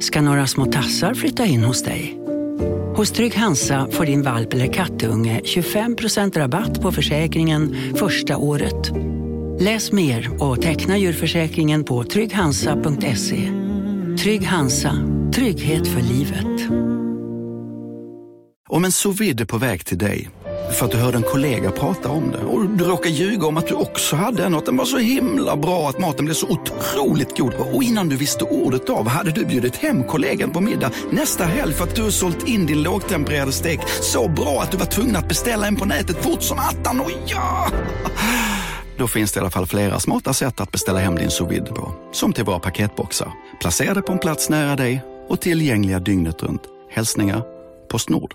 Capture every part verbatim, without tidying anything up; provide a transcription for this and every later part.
Ska några små tassar flytta in hos dig? Hos Trygg Hansa får din valp eller kattunge tjugofem procent rabatt på försäkringen första året. Läs mer och teckna djurförsäkringen på trygg hansa punkt se. Trygg Hansa, trygghet för livet. Om en sous vide är på väg till dig för att du hörde en kollega prata om det och du råkar ljuga om att du också hade en och att den var så himla bra att maten blev så otroligt god. Och innan du visste ordet av hade du bjudit hem kollegan på middag nästa helg för att du har sålt in din lågtempererade stek så bra att du var tvungen att beställa en på nätet fort som attan. Och ja! Då finns det i alla fall flera smarta sätt att beställa hem din sous vide på. Som till våra paketboxar. Placerade på en plats nära dig och tillgängliga dygnet runt. Hälsningar PostNord.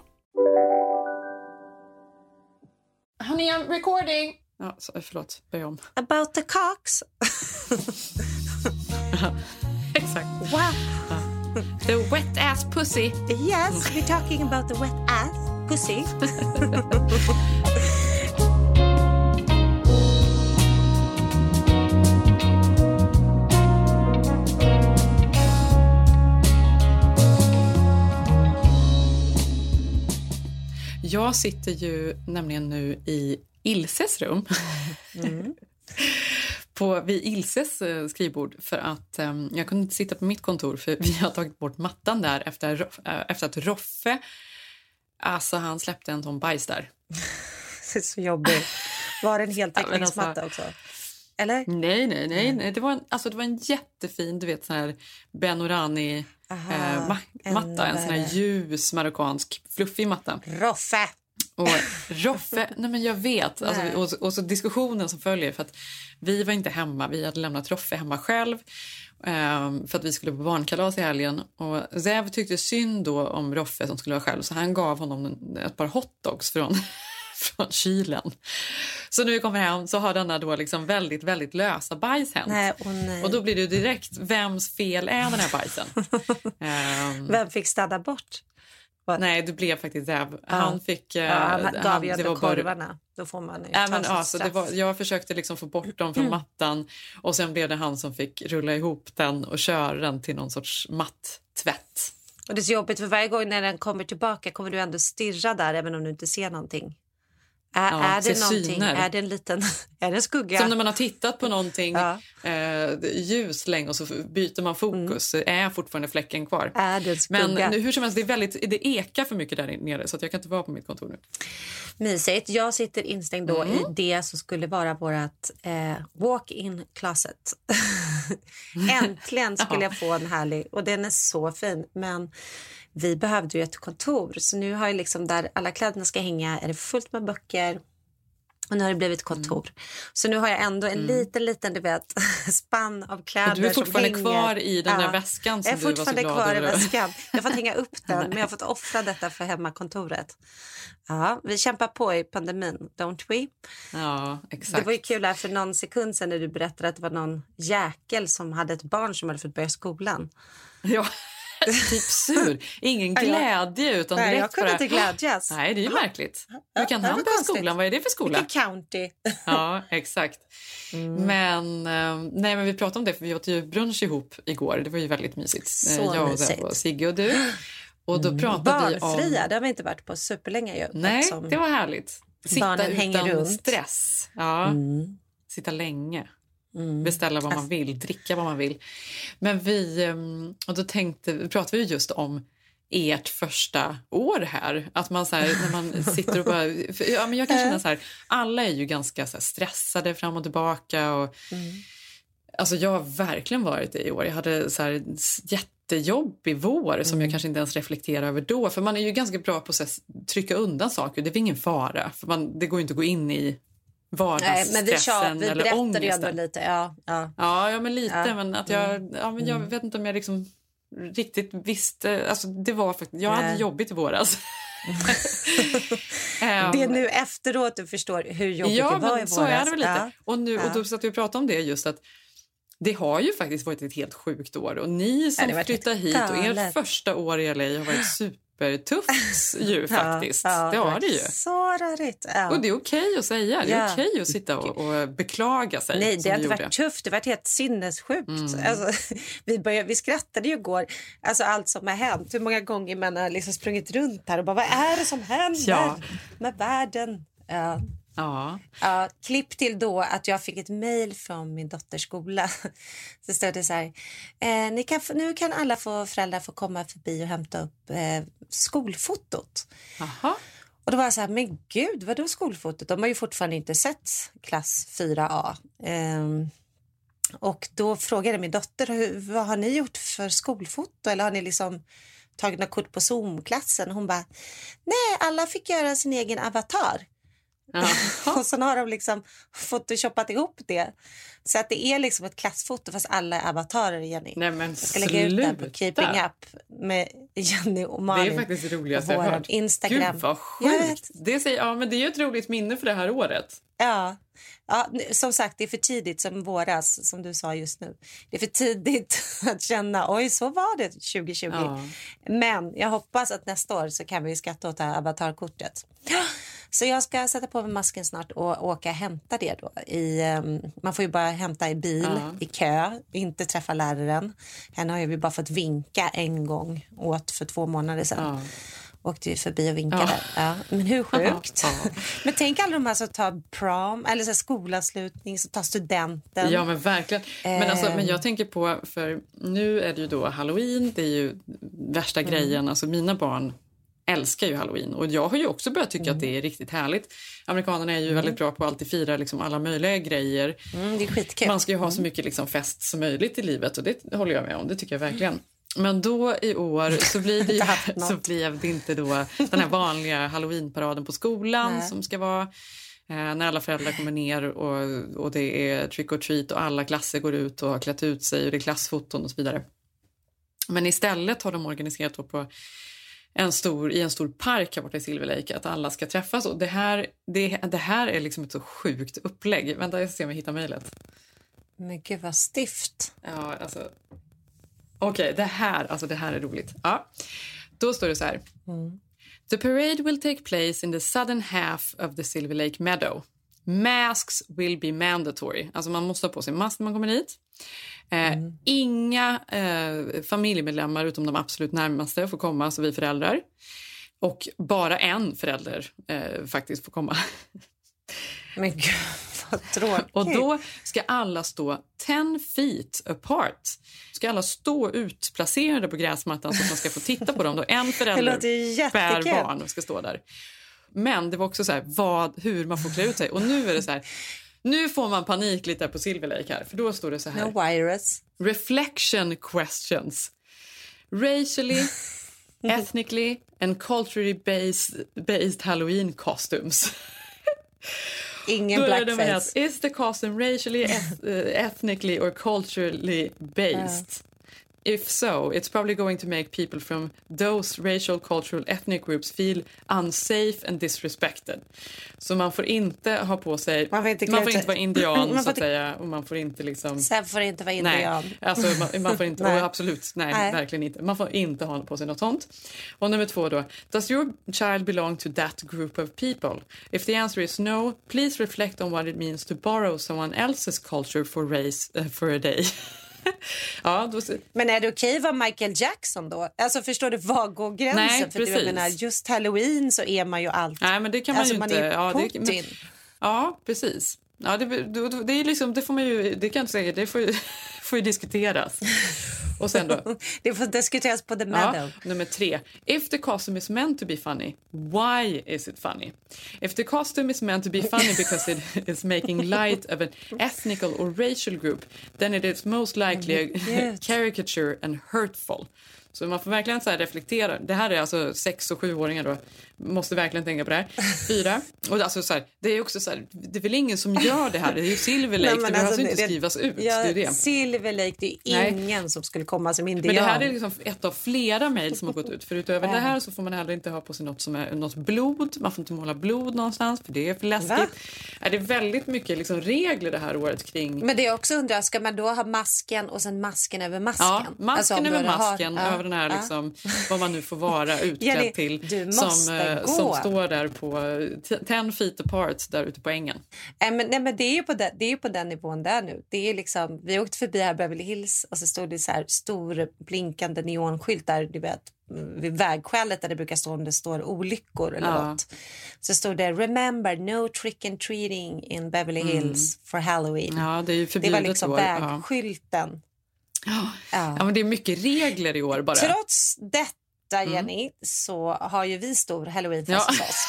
Honey, I'm recording. Ja, så, förlåt, börja om. About the cocks. Exakt. Wow. Ja. The wet ass pussy. Yes, we're talking about the wet ass pussy. Jag sitter ju nämligen nu i Ilses rum. Mm. på, vid Ilses skrivbord. För att um, jag kunde inte sitta på mitt kontor. För vi har tagit bort mattan där efter, äh, efter att Roffe... Alltså han släppte en sån bajs där. Det är så jobbigt. Var det en heltäckningsmatta också? Eller? Nej, nej, nej. nej. Det, var en, alltså, det var en jättefin, du vet, sån här Benorani Aha, eh, ma- matta. En sån här ljus marockansk fluffig matta. Roffe! Och Roffe, nej men jag vet. Alltså, och, och så diskussionen som följer. För att vi var inte hemma. Vi hade lämnat Roffe hemma själv. Um, för att vi skulle på barnkalas i helgen. Och Zev tyckte synd då om Roffe som skulle vara själv. Så han gav honom ett par hotdogs från... från kylen. Så när vi kommer hem så har denna då liksom väldigt, väldigt lösa bajs hänt. Nej, oh nej. Och då blir det ju direkt, vems fel är den här bajsen? um, Vem fick städa bort? What? Nej, det blev faktiskt Zev. Ja. Han fick... Ja, han uh, gav han, ju ändå korvarna. Bara... Då får man ju ja, men, alltså, det var, jag försökte liksom få bort dem från mm. mattan. Och sen blev det han som fick rulla ihop den och köra den till någon sorts matt-tvätt. Och det är så jobbigt för varje gång när den kommer tillbaka kommer du ändå stirra där även om du inte ser någonting. Är, ja, är det någonting? Syner. Är det en liten är det en skugga? Som när man har tittat på någonting ja. eh, ljus länge och så byter man fokus mm. är fortfarande fläcken kvar. Är det en skugga? Men hur som helst, det är väldigt, det ekar för mycket där nere så att jag kan inte vara på mitt kontor nu. Mysigt. Jag sitter instängd då mm. i det som skulle vara vårat eh, walk-in closet. Äntligen skulle jag få en härlig, och den är så fin, men vi behövde ju ett kontor. Så nu har jag liksom där alla kläderna ska hänga är det fullt med böcker. Och nu har det blivit kontor. Mm. Så nu har jag ändå en mm. liten, liten du vet, spann av kläder. Och du är fortfarande som kvar hänger. i den ja. där väskan som jag du var så glad över. Jag är fortfarande kvar i väskan. Jag har fått hänga upp den, men jag har fått offra detta för hemmakontoret. Ja, vi kämpar på i pandemin, don't we? Ja, exakt. Det var ju kul här för någon sekund sedan när du berättade att det var någon jäkel som hade ett barn som hade fått börja skolan. Ja. Typ sur. Ingen glädje utan nej, direkt jag kunde inte glädjas. Nej, det är ju märkligt. Hur kan han börja skolan? Vad är det för skola? Vilken county. Ja, exakt. Mm. Men, nej, men vi pratade om det för vi åt ju brunch ihop igår. Det var ju väldigt mysigt. Så jag mysigt. och Sigge och du. Och då pratade mm. vi om... Barnfria, det har vi inte varit på superlänge ju. Nej, som... det var härligt. Sitta barnen utan runt. stress. Ja, mm. Sitta länge. Mm. Beställa vad man vill, dricka vad man vill. Men vi, och då tänkte, pratade vi just om ert första år här. Att man så här, när man sitter och bara... Ja, men jag kan känna så här, alla är ju ganska så här stressade fram och tillbaka. Och, mm. Alltså jag har verkligen varit det i år. Jag hade så här jättejobb i vår mm. som jag kanske inte ens reflekterar över då. För man är ju ganska bra på att trycka undan saker. Det är ingen fara. För man, det går inte att gå in i... vardagsstressen. Nej, men vi, tjat, vi eller berättade ju ändå lite. Ja, ja. Ja, ja men lite. Ja. Men att jag, ja, men jag mm. vet inte om jag liksom riktigt visste. Alltså, det var faktiskt, jag Nej. hade jobbigt i våras. um, det är nu efteråt du förstår hur jobbigt ja, det var i våras. Ja, så är det väl lite. Ja. Och, nu, ja. och då satt vi och pratade om det just att det har ju faktiskt varit ett helt sjukt år. Och ni som flyttar hit och er första år i L A har varit super supertufft ju faktiskt. Ja, ja, det har det ju. Så rörigt. Ja. Och det är okej att säga. Det är ja. okej att sitta och, och beklaga sig. Nej, det har inte varit tufft. Det har varit helt sinnessjukt. Mm. Alltså, vi, började, vi skrattade ju igår. Alltså allt som har hänt. Hur många gånger man har liksom sprungit runt här och bara, vad är det som händer ja. med världen? Ja. Ja. Ja, klipp till då att jag fick ett mejl från min dotters skola. Så stod det så här: eh, ni kan, nu kan alla få, föräldrar få komma förbi och hämta upp eh, skolfotot. Aha. Och då var jag så här, men gud, vad då skolfotot? De har ju fortfarande inte sett klass fyra A. Eh, och då frågade min dotter, hur, vad har ni gjort för skolfoto? Eller har ni liksom tagit några kort på Zoom-klassen? Hon bara, nej, alla fick göra sin egen avatar. Och så har de liksom photoshoppat ihop det. Så att det är liksom ett klassfoto fast alla är avatarer, Jenny. Nej, men jag ska lägga ut det på Keeping Up med Jenny och Malin. Det är faktiskt det roligaste jag har hört. Instagram. Gud vad sjukt. Det, säger, ja, men det är ju ett roligt minne för det här året. Ja. Ja, som sagt, det är för tidigt som våras, som du sa just nu. Det är för tidigt att känna, oj, så var det tjugo tjugo. Ja. Men jag hoppas att nästa år så kan vi skratta åt det här avatarkortet. Så jag ska sätta på mig masken snart och åka och hämta det då. I, um, man får ju bara hämta i bil, ja. i kö, inte träffa läraren. Henne har ju bara fått vinka en gång åt för två månader sedan. Ja. Åkte ju förbi och vinkade. Ja. Ja. Men hur sjukt. Ja. Men tänk alla de här som tar prom, eller så skolavslutning, som tar studenten. Ja, men verkligen. Men, alltså, men jag tänker på, för nu är det ju då Halloween, det är ju värsta mm. grejen. Alltså mina barn älskar ju Halloween. Och jag har ju också börjat tycka mm. att det är riktigt härligt. Amerikanerna är ju mm. väldigt bra på att alltid fira liksom alla möjliga grejer. Mm, det är skitkul. Man ska ju ha så mycket liksom fest som möjligt i livet. Och det håller jag med om, det tycker jag verkligen. Men då i år så blir det, ju, så blev det inte då den här vanliga Halloweenparaden på skolan. Nej. Som ska vara eh, när alla föräldrar kommer ner och, och det är trick or treat och alla klasser går ut och har klätt ut sig och det är klassfoton och så vidare. Men istället har de organiserat då på en stor, i en stor park här borta i Silver Lake att alla ska träffas. Och det här, det, det här är liksom ett så sjukt upplägg. Vänta, jag ska se om jag hittar mejlet. Men gud vad stift. Ja, alltså... Okej, okay, det här, alltså det här är roligt. Ja. Då står det så här. Mm. The parade will take place in the southern half of the Silver Lake Meadow. Masks will be mandatory. Alltså man måste ha på sig mask när man kommer dit. Eh, mm. Inga eh, familjemedlemmar utom de absolut närmaste får komma, alltså vi föräldrar. Och bara en förälder eh, faktiskt får komma. Men gud, vad tråkigt. Och då ska alla stå ten feet apart. Ska alla stå utplacerade på gräsmattan så att man ska få titta på dem. Då en förälder per barn ska stå där. Men det var också så här, vad, hur man får klä ut sig. Och nu är det så här, nu får man panik lite på Silver Lake här. För då står det så här. No virus. Reflection questions. Racially, ethnically and culturally based, based Halloween costumes. Ingen blackface. Is the costume racially, eth- uh, ethnically or culturally based? Uh. If so, it's probably going to make people from those racial, cultural, ethnic groups feel unsafe and disrespected. Så man får inte ha på sig... Man får inte, man får inte vara indian, så att inte... säga. Och man får inte liksom... Sen får inte vara indian. Nej, alltså man, man får inte... nej. Absolut, nej, nej, verkligen inte. Man får inte ha på sig något sånt. Och nummer två då. Does your child belong to that group of people? If the answer is no, please reflect on what it means to borrow someone else's culture for, race, uh, for a day. Ja, då... Men är det okej att vara Michael Jackson då? Alltså förstår du, vad går gränsen? Nej, för du menar, just Halloween så är man ju allt. Nej, men det kan man alltså, ju man inte. Är ja, Putin. Det, men, ja, precis. Ja, det, det, det är liksom, det får man ju, det kan jag säga, det får ju, får ju diskuteras. Och sen då? Det får diskuteras på The Meadow. Ja, nummer tre. If the costume is meant to be funny, why is it funny? If the costume is meant to be funny because it is making light of an ethnical or racial group, then it is most likely a caricature and hurtful. Så man får verkligen så här reflektera. Det här är alltså sex- och sjuåringar då. Måste verkligen tänka på det här. Fyra. Och alltså så här, det är också så här, det är väl ingen som gör det här. Det är ju Silver Lake. Nej, det behöver alltså inte det, skrivas ut. Ja, det är det. Silver Lake, det är ingen Nej. som skulle komma som indian. Men det här är liksom ett av flera mejl som har gått ut. För utöver ja. det här så får man heller inte ha på sig något som är något blod. Man får inte måla blod någonstans för det är för läskigt. Va? Är det är väldigt mycket liksom regler det här året kring. Men det är också undrar, ska man då ha masken och sen masken över masken? Ja, masken alltså, över masken. Har, ja. över den här liksom, vad man nu får vara utklädd ja, till. Du måste som, gå. som står där på ten feet apart där ute på ängen. Äh, men, nej, men det är ju på den, det är ju på den nivån där nu. Det är liksom, vi åkte förbi här Beverly Hills och så stod det så här stor blinkande neonskyltar, du vet, vid vägskälet där det brukar stå om det står olyckor eller ja. något. Så stod det remember no trick and treating in Beverly Hills mm. for Halloween. Ja, det är ju förbjudet. Det var liksom vägskylten. Ja. Ja. ja, men det är mycket regler i år bara. Trots detta, Jenny, mm. så har ju vi stor Halloween-fest hos oss.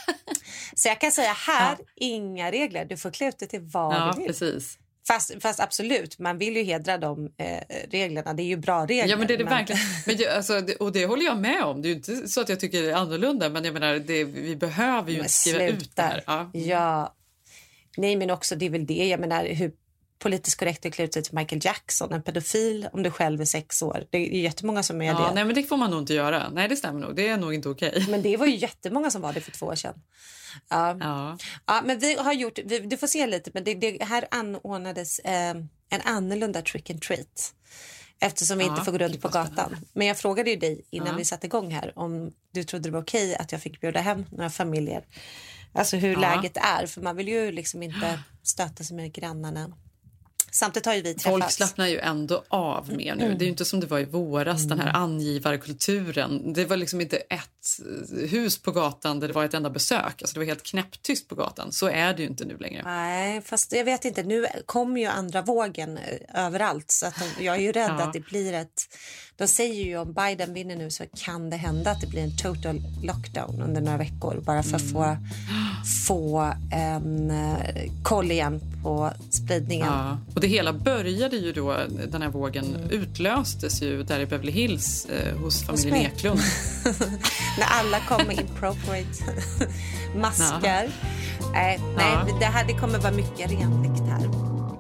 Så jag kan säga här, ja. inga regler. Du får klä ut det till vad ja, du vill. Precis. Fast, fast absolut, man vill ju hedra de eh, reglerna. Det är ju bra regler. Ja, men det är det men... verkligen. Men jag, alltså, det, och det håller jag med om. Det är ju inte så att jag tycker det är annorlunda. Men jag menar, det, vi behöver ju men inte skriva sluta. ut det här. Ja. ja. Nej, men också det är väl det. Jag menar, hur politiskt korrekt är klä ut sig till Michael Jackson, en pedofil, om du själv är sex år. Det är jättemånga som är ja, det. Nej, men det får man nog inte göra. Nej, det stämmer nog. Det är nog inte okej. Men det var ju jättemånga som var det för två år sedan. Ja, ja. ja men vi har gjort, vi, du får se lite, men det, det här anordnades eh, en annorlunda trick and treat. Eftersom vi ja, inte får gå runt på gatan. Men jag frågade ju dig innan ja. vi satte igång här om du trodde det var okej att jag fick bjuda hem några familjer. Alltså hur ja. läget är, för man vill ju liksom inte stöta sig med grannarna. Samtidigt har ju vi träffats. Folk slappnar ju ändå av mer nu. Mm. Det är ju inte som det var i våras, mm. den här angivarkulturen. Det var liksom inte ett hus på gatan där det var ett enda besök. Alltså det var helt knäpptyst på gatan. Så är det ju inte nu längre. Nej, fast jag vet inte. Nu kommer ju andra vågen överallt. Så att de, jag är ju rädd ja. att det blir ett... De säger ju om Biden vinner nu så kan det hända att det blir en total lockdown under några veckor. Bara för att mm. få, få en koll igen på spridningen. Ja. Och det hela började ju då, den här vågen mm. utlöstes ju där i Beverly Hills eh, hos familjen Eklund. När alla kom med inappropriate masker. Äh, nej, ja. det, här, det kommer vara mycket renligt här.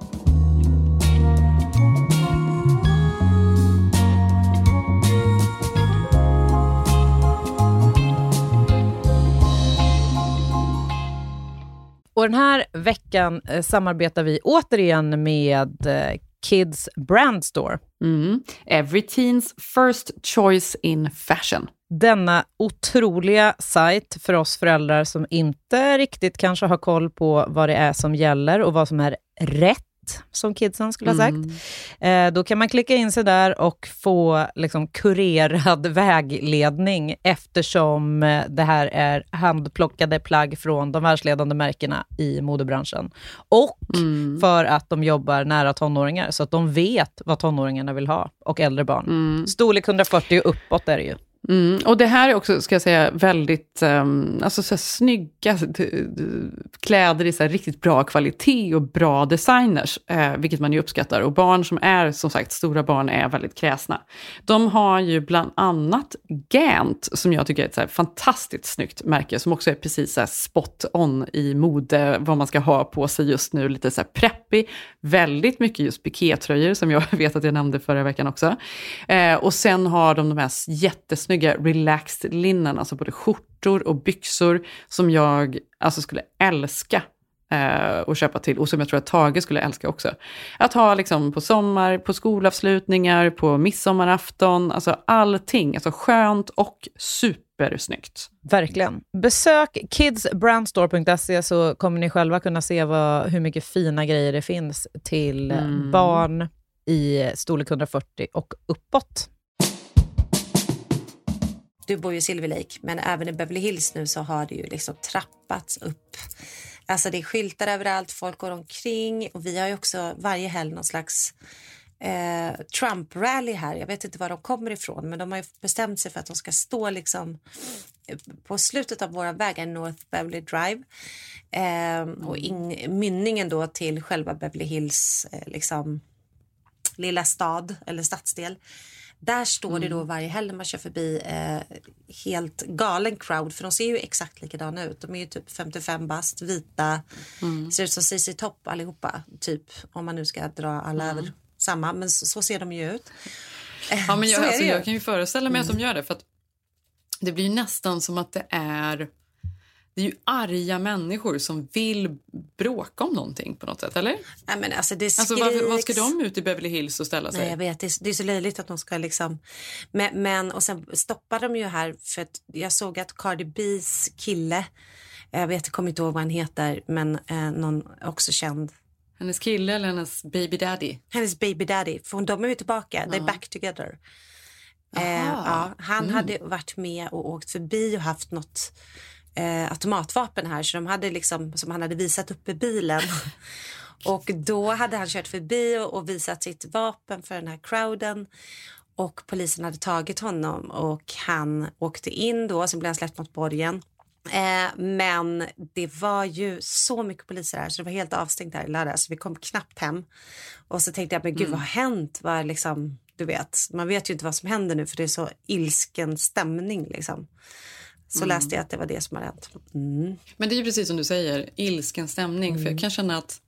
Och den här veckan eh, samarbetar vi återigen med eh, Kids Brand Store. Mm. Every teens first choice in fashion. Denna otroliga sajt för oss föräldrar som inte riktigt kanske har koll på vad det är som gäller och vad som är rätt, som kidsen skulle ha sagt. Mm. Eh, då kan man klicka in sig där och få liksom kurerad vägledning, eftersom eh, det här är handplockade plagg från de världsledande märkena i modebranschen. Och mm. för att de jobbar nära tonåringar, så att de vet vad tonåringarna vill ha och äldre barn. Mm. Storlek hundrafyrtio och uppåt är det ju. Mm, och det här är också, ska jag säga, väldigt um, alltså så här, snygga d- d- kläder i så här, riktigt bra kvalitet och bra designers, eh, vilket man ju uppskattar. Och barn som är, som sagt, stora barn är väldigt kräsna. De har ju bland annat Gant, som jag tycker är ett så här, fantastiskt snyggt märke, som också är precis så här, spot on i mode, vad man ska ha på sig just nu. Lite så här preppy, väldigt mycket just pikétröjor, som jag vet att jag nämnde förra veckan också. Eh, och sen har de de här jättesnygga relaxed linnen, alltså både skjortor och byxor, som jag alltså skulle älska eh, att köpa till, och som jag tror att Tage skulle älska också. Att ha liksom på sommar, på skolavslutningar, på midsommarafton, alltså allting, alltså skönt och supersnyggt. Verkligen. Besök kids brand store punkt se så kommer ni själva kunna se vad, hur mycket fina grejer det finns till mm. barn i storlek hundrafyrtio och uppåt. Du bor ju i Silver Lake, men även i Beverly Hills nu så har det ju liksom trappats upp. Alltså det är skyltar överallt, folk går omkring, och vi har ju också varje helg någon slags eh, Trump-rally här. Jag vet inte var de kommer ifrån, men de har ju bestämt sig för att de ska stå liksom på slutet av våra vägar, North Beverly Drive. Eh, och in, mynningen då till själva Beverly Hills eh, liksom lilla stad eller stadsdel. Där står mm. det då varje helg när man kör förbi eh, helt galen crowd. För de ser ju exakt likadana ut. De är ju typ femtiofem bast, vita. Mm. Ser ut som C C Top allihopa. Typ, om man nu ska dra alla mm. över samma. Men så, så ser de ju ut. Ja, men jag, alltså, jag kan ju föreställa mig mm. att de gör det. För att det blir ju nästan som att det är... det är ju arga människor som vill bråka om någonting på något sätt, eller? Nej, men alltså det skriks... Alltså varför, vad ska de ut i Beverly Hills och ställa sig? Nej, jag vet. Det är, det är så löjligt att de ska liksom... Men, men, och sen stoppar de ju här för att jag såg att Cardi B's kille, jag vet, jag kommer inte ihåg vad han heter, men eh, någon också känd. Hennes kille eller hennes baby daddy? Hennes baby daddy, för de är ju tillbaka, uh-huh. They're back together. Eh, ja, han mm. hade varit med och åkt förbi och haft något eh, automatvapen här, så de hade liksom, som han hade visat upp i bilen. Och då hade han kört förbi och, och visat sitt vapen för den här crowden. Och polisen hade tagit honom och han åkte in då, så blev han släppt mot borgen. Eh, men det var ju så mycket poliser här så det var helt avstängt här i lördag, så vi kom knappt hem. Och så tänkte jag, men gud mm. vad har hänt? Var liksom, du vet, man vet ju inte vad som händer nu för det är så ilsken stämning liksom. Så mm. läste jag att det var det som har hänt. Mm. Men det är ju precis som du säger, ilsken stämning. Mm. För jag kan känna att,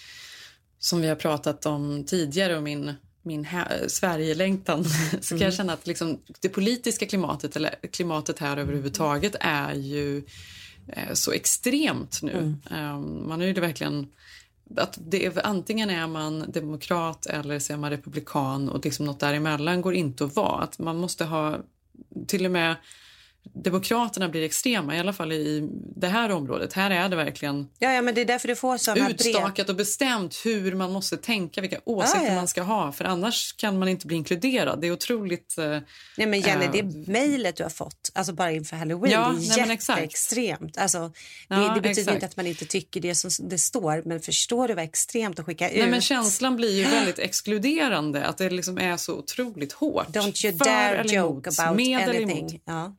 som vi har pratat om tidigare, och min, min här, Sverigelängtan, så kan mm. jag känna att liksom, det politiska klimatet, eller klimatet här överhuvudtaget, är ju eh, så extremt nu. Mm. Um, man är ju det verkligen... Att det är, antingen är man demokrat eller så är man republikan, och liksom något däremellan går inte att vara. Att man måste ha, till och med demokraterna blir extrema, i alla fall i det här området. Här är det verkligen ja, ja, men det är därför du får sådana utstakat brev. Och bestämt hur man måste tänka, vilka åsikter ja, ja. man ska ha. För annars kan man inte bli inkluderad. Det är otroligt... Eh, nej, men Jenny, äh, det mejlet du har fått, alltså bara inför Halloween, ja, det är jätteextremt. Alltså, det, ja, det betyder exakt. inte att man inte tycker det som det står, men förstår du vad extremt att skicka ut? Nej, men känslan blir ju väldigt exkluderande, att det liksom är så otroligt hårt. Don't you dare joke about anything. Ja.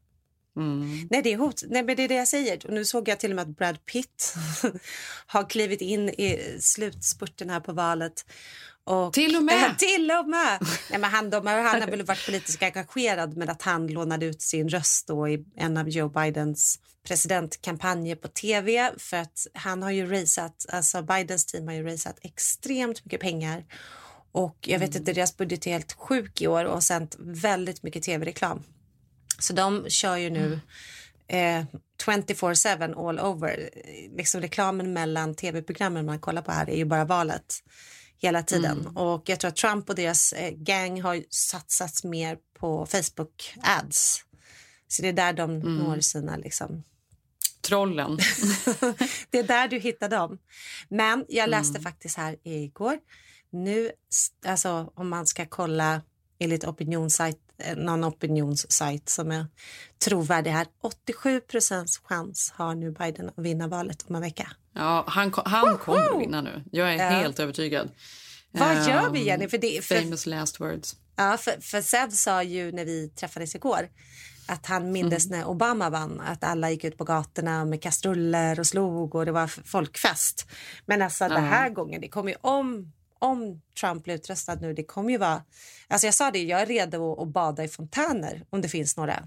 Mm. Nej, det är hot. Nej, men det är det jag säger. Och nu såg jag till och med att Brad Pitt har klivit in i slutspurten här på valet. Och, till och med? Äh, till och med! Nej, men han, de, han har väl varit politiskt engagerad, med att han lånade ut sin röst då i en av Joe Bidens presidentkampanjer på tv. För att han har ju raisat, alltså Bidens team har ju raisat extremt mycket pengar. Och jag vet inte, deras budget är helt sjuk i år och sänt väldigt mycket tv-reklam. Så de kör ju nu eh, twenty-four seven all over. Liksom reklamen mellan tv-programmen man kollar på här är ju bara valet hela tiden. Mm. Och jag tror att Trump och deras eh, gang har satsats mer på Facebook ads. Så det är där de mm. når sina liksom... trollen. Det är där du hittar dem. Men jag läste mm. faktiskt här igår. Nu, alltså om man ska kolla enligt opinionssajt, någon opinionssajt som är trovärdig här. åttiosju procents chans har nu Biden att vinna valet om en vecka. Ja, han, han kommer att vinna nu. Jag är ja. helt övertygad. Vad um, gör vi, Jenny? För det, för, famous last words. Ja, för, för Sev sa ju när vi träffades igår att han mindes mm. när Obama vann, att alla gick ut på gatorna med kastruller och slog och det var folkfest. Men alltså ja. den här gången, det kommer ju om om Trump blir utröstad nu, det kommer ju vara... Alltså jag sa det, jag är redo att bada i fontäner om det finns några.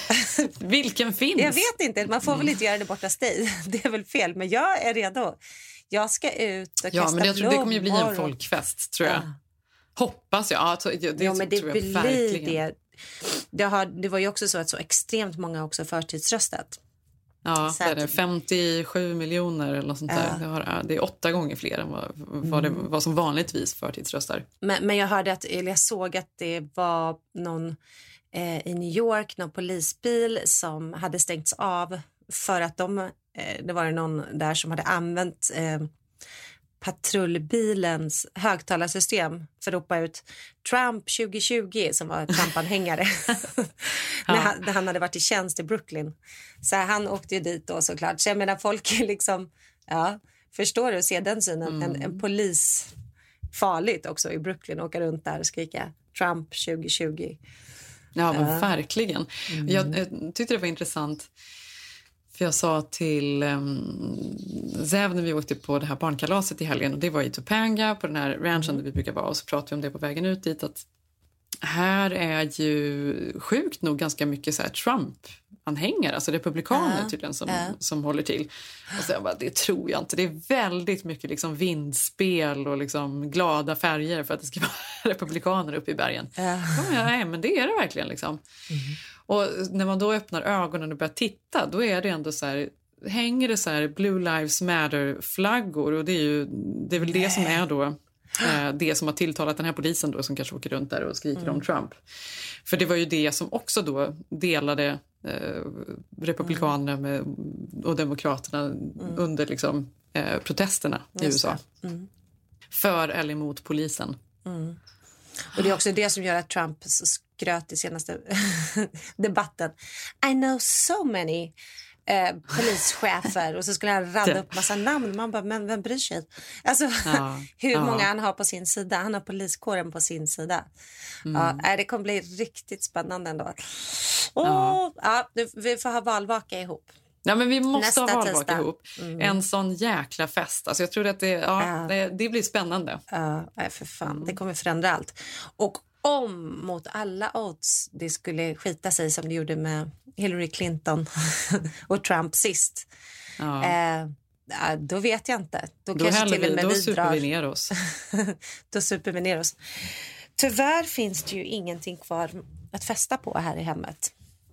Vilken finns? Jag vet inte, man får väl inte göra det borta sdig. Det är väl fel, men jag är redo. Jag ska ut och ja, kasta men jag tror det kommer ju bli en och... folkfest, tror jag. Ja. Hoppas jag. Ja, det, det, ja, men det tror blir jag verkligen. det. Det, har, det var ju också så att så extremt många också förtidsröstat. Ja, så det att... är femtiosju miljoner eller något sånt ja. där. Det, har, det är åtta gånger fler än vad, vad, det, vad som vanligtvis förtidsröstar. Men, men jag hörde att, eller jag såg att det var någon eh, i New York, någon polisbil som hade stängts av för att de, eh, det var någon där som hade använt eh, patrullbilens högtalarsystem för att ropa ut Trump tjugo tjugo, som var Trump-anhängare. ja. när, han, när han hade varit i tjänst i Brooklyn. Så han åkte ju dit då såklart. Så jag menar, folk är liksom, ja, förstår du, se den synen. Mm. En, en polis, farligt också i Brooklyn, åka runt där och skrika Trump tjugo tjugo. Ja, men uh. verkligen. Mm. Jag, jag tyckte det var intressant. För jag sa till um, Zev när vi åkte på det här barnkalaset i helgen, och det var i Topanga på den här ranchen där vi brukar vara, och så pratade vi om det på vägen ut dit, att här är ju sjukt nog ganska mycket så här Trump-anhängare, alltså republikaner uh, tydligen som, uh. som håller till. Och så jag bara, det tror jag inte. Det är väldigt mycket liksom vindspel och liksom glada färger för att det ska vara republikaner uppe i bergen. Uh. Ja, nej, men det är det verkligen liksom. Mm. Och när man då öppnar ögonen och börjar titta, då är det ändå så här hänger det så här Blue Lives Matter-flaggor. Och det är ju det är väl det som är då eh, det som har tilltalat den här polisen då, som kanske åker runt där och skriker mm. om Trump. För det var ju det som också då delade eh, republikanerna mm. med, och demokraterna mm. under liksom, eh, protesterna i Just U S A. Mm. För eller emot polisen. Mm. Och det är också det som gör att Trump skröt i senaste debatten. I know so many eh, polischefer. Och så skulle han radda upp massa namn. Man bara, men vem bryr sig? Alltså ja, hur ja. många han har på sin sida. Han har poliskåren på sin sida. Mm. Ja, det kommer bli riktigt spännande ändå. Oh, ja. Ja, vi får ha valvaka ihop. Ja, men vi måste Nästa ha valvaka tisdag. ihop. Mm. En sån jäkla fest. Alltså jag tror att det, ja, ja. det, det blir spännande. Ja, nej, för fan. Mm. Det kommer förändra allt. Och om mot alla odds det skulle skita sig som det gjorde med Hillary Clinton och Trump sist. Ja. Eh, då vet jag inte. Då, då kanske till och med då vi super drar. vi ner oss. Då super vi ner oss. Tyvärr finns det ju ingenting kvar att festa på här i hemmet.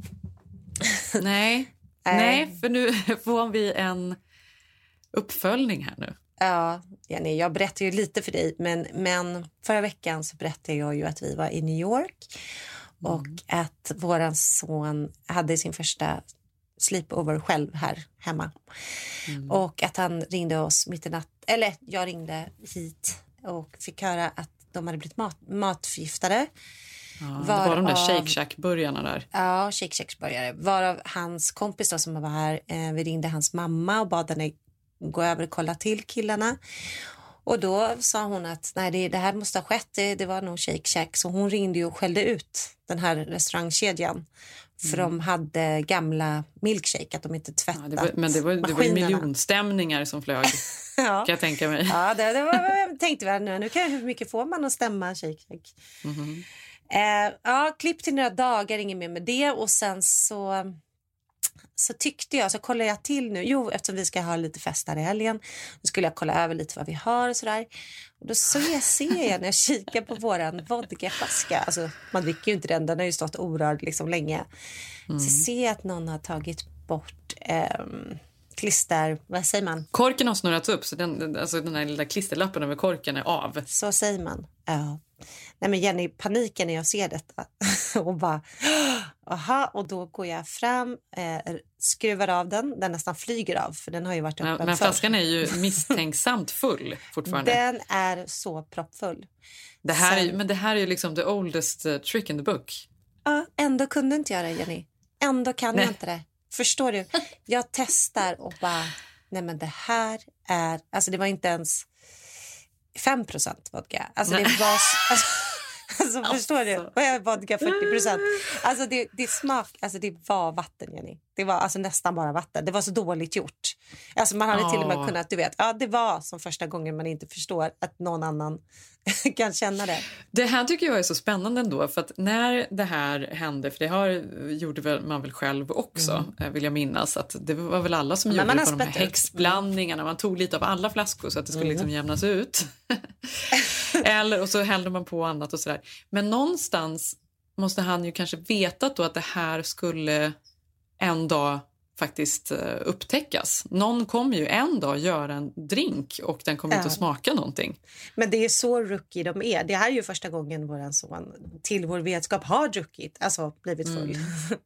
Nej. Nej, för nu får vi en uppföljning här nu. Ja, Jenny, jag berättade ju lite för dig, men, men förra veckan så berättade jag ju att vi var i New York mm. och att våran son hade sin första sleepover själv här hemma. Mm. Och att han ringde oss mitt i natt, eller jag ringde hit och fick höra att de hade blivit mat, matförgiftade. Ja, det var, var de där Shake Shack-burgarna där. Ja, Shake Shack-burgare. Varav hans kompis då som var här, eh, vi ringde hans mamma och bad henne gå över och kolla till killarna. Och då sa hon att nej, det, det här måste ha skett, det, det var nog Shake Shack. Så hon ringde ju och skällde ut den här restaurangkedjan. För mm. de hade gamla milkshake, att de inte tvättat ja, det var, men det var, det var miljonstämningar som flög, ja. Kan jag tänka mig. Ja, det, det var jag tänkte väl nu. Nu kan, hur mycket får man att stämma Shake Shack? Mm-hmm. Eh, ja, klipp till några dagar, inget mer med det. Och sen så, så tyckte jag, så kollade jag till nu. Jo, eftersom vi ska ha lite fest här i helgen, då skulle jag kolla över lite vad vi har och sådär. Och då så jag ser jag när jag kikar på våran vodkaflaska. Alltså, man dricker ju inte den, den har ju stått orörd liksom länge. Mm. Så ser jag att någon har tagit bort eh, klister, vad säger man? Korken har snurrats upp, så den, alltså den här lilla klisterlappen över korken är av. Så säger man, ja. Nej men Jenny, paniken när jag ser detta och bara, aha, och då går jag fram, eh, skruvar av den, den nästan flyger av för den har ju varit öppen. Men, men flaskan är ju misstänksamt full fortfarande. Den är så proppfull. Det här Sen, är, men det här är ju liksom the oldest uh, trick in the book. Ja, ändå kunde inte jag det, Jenny. Ändå kan nej. jag inte det. Förstår du? Jag testar och bara, nej men det här är, alltså det var inte ens fem procent vodka. Alltså nej. det var... Alltså, alltså förstår du? Vad är vodka fyrtio procent? Alltså det, det smak, alltså det var vatten, Jenny. Det var alltså nästan bara vatten. Det var så dåligt gjort. Alltså man hade oh. till och med kunnat, du vet, ja det var som första gången man inte förstår att någon annan kan känna det. Det här tycker jag är så spännande ändå, för att när det här hände, för det har, gjorde väl, man väl själv också, mm. vill jag minnas, att det var väl alla som men gjorde det på de här häxblandningarna. Man tog lite av alla flaskor så att det skulle mm. liksom jämnas ut. Eller, och så hällde man på annat och sådär. Men någonstans måste han ju kanske vetat då att det här skulle en dag faktiskt upptäckas. Någon kommer ju en dag göra en drink och den kommer ja. inte att smaka någonting. Men det är så rookie de är. Det här är ju första gången vår son till vår vetskap har druckit, alltså blivit full.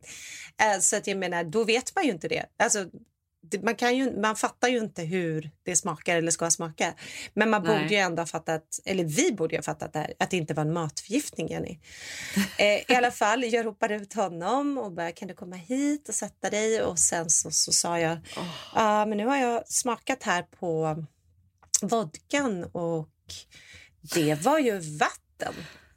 Mm. Så att jag menar, då vet man ju inte det. Alltså man, kan ju, man fattar ju inte hur det smakar eller ska smaka. Men man Nej. borde ju ändå ha fattat, eller vi borde ju ha fattat det här, att det inte var en matförgiftning, Jenny. eh, I alla fall, jag ropade ut honom och bara, kan du komma hit och sätta dig? Och sen så, så sa jag, ja oh. ah, men nu har jag smakat här på vodkan och det var ju vatten.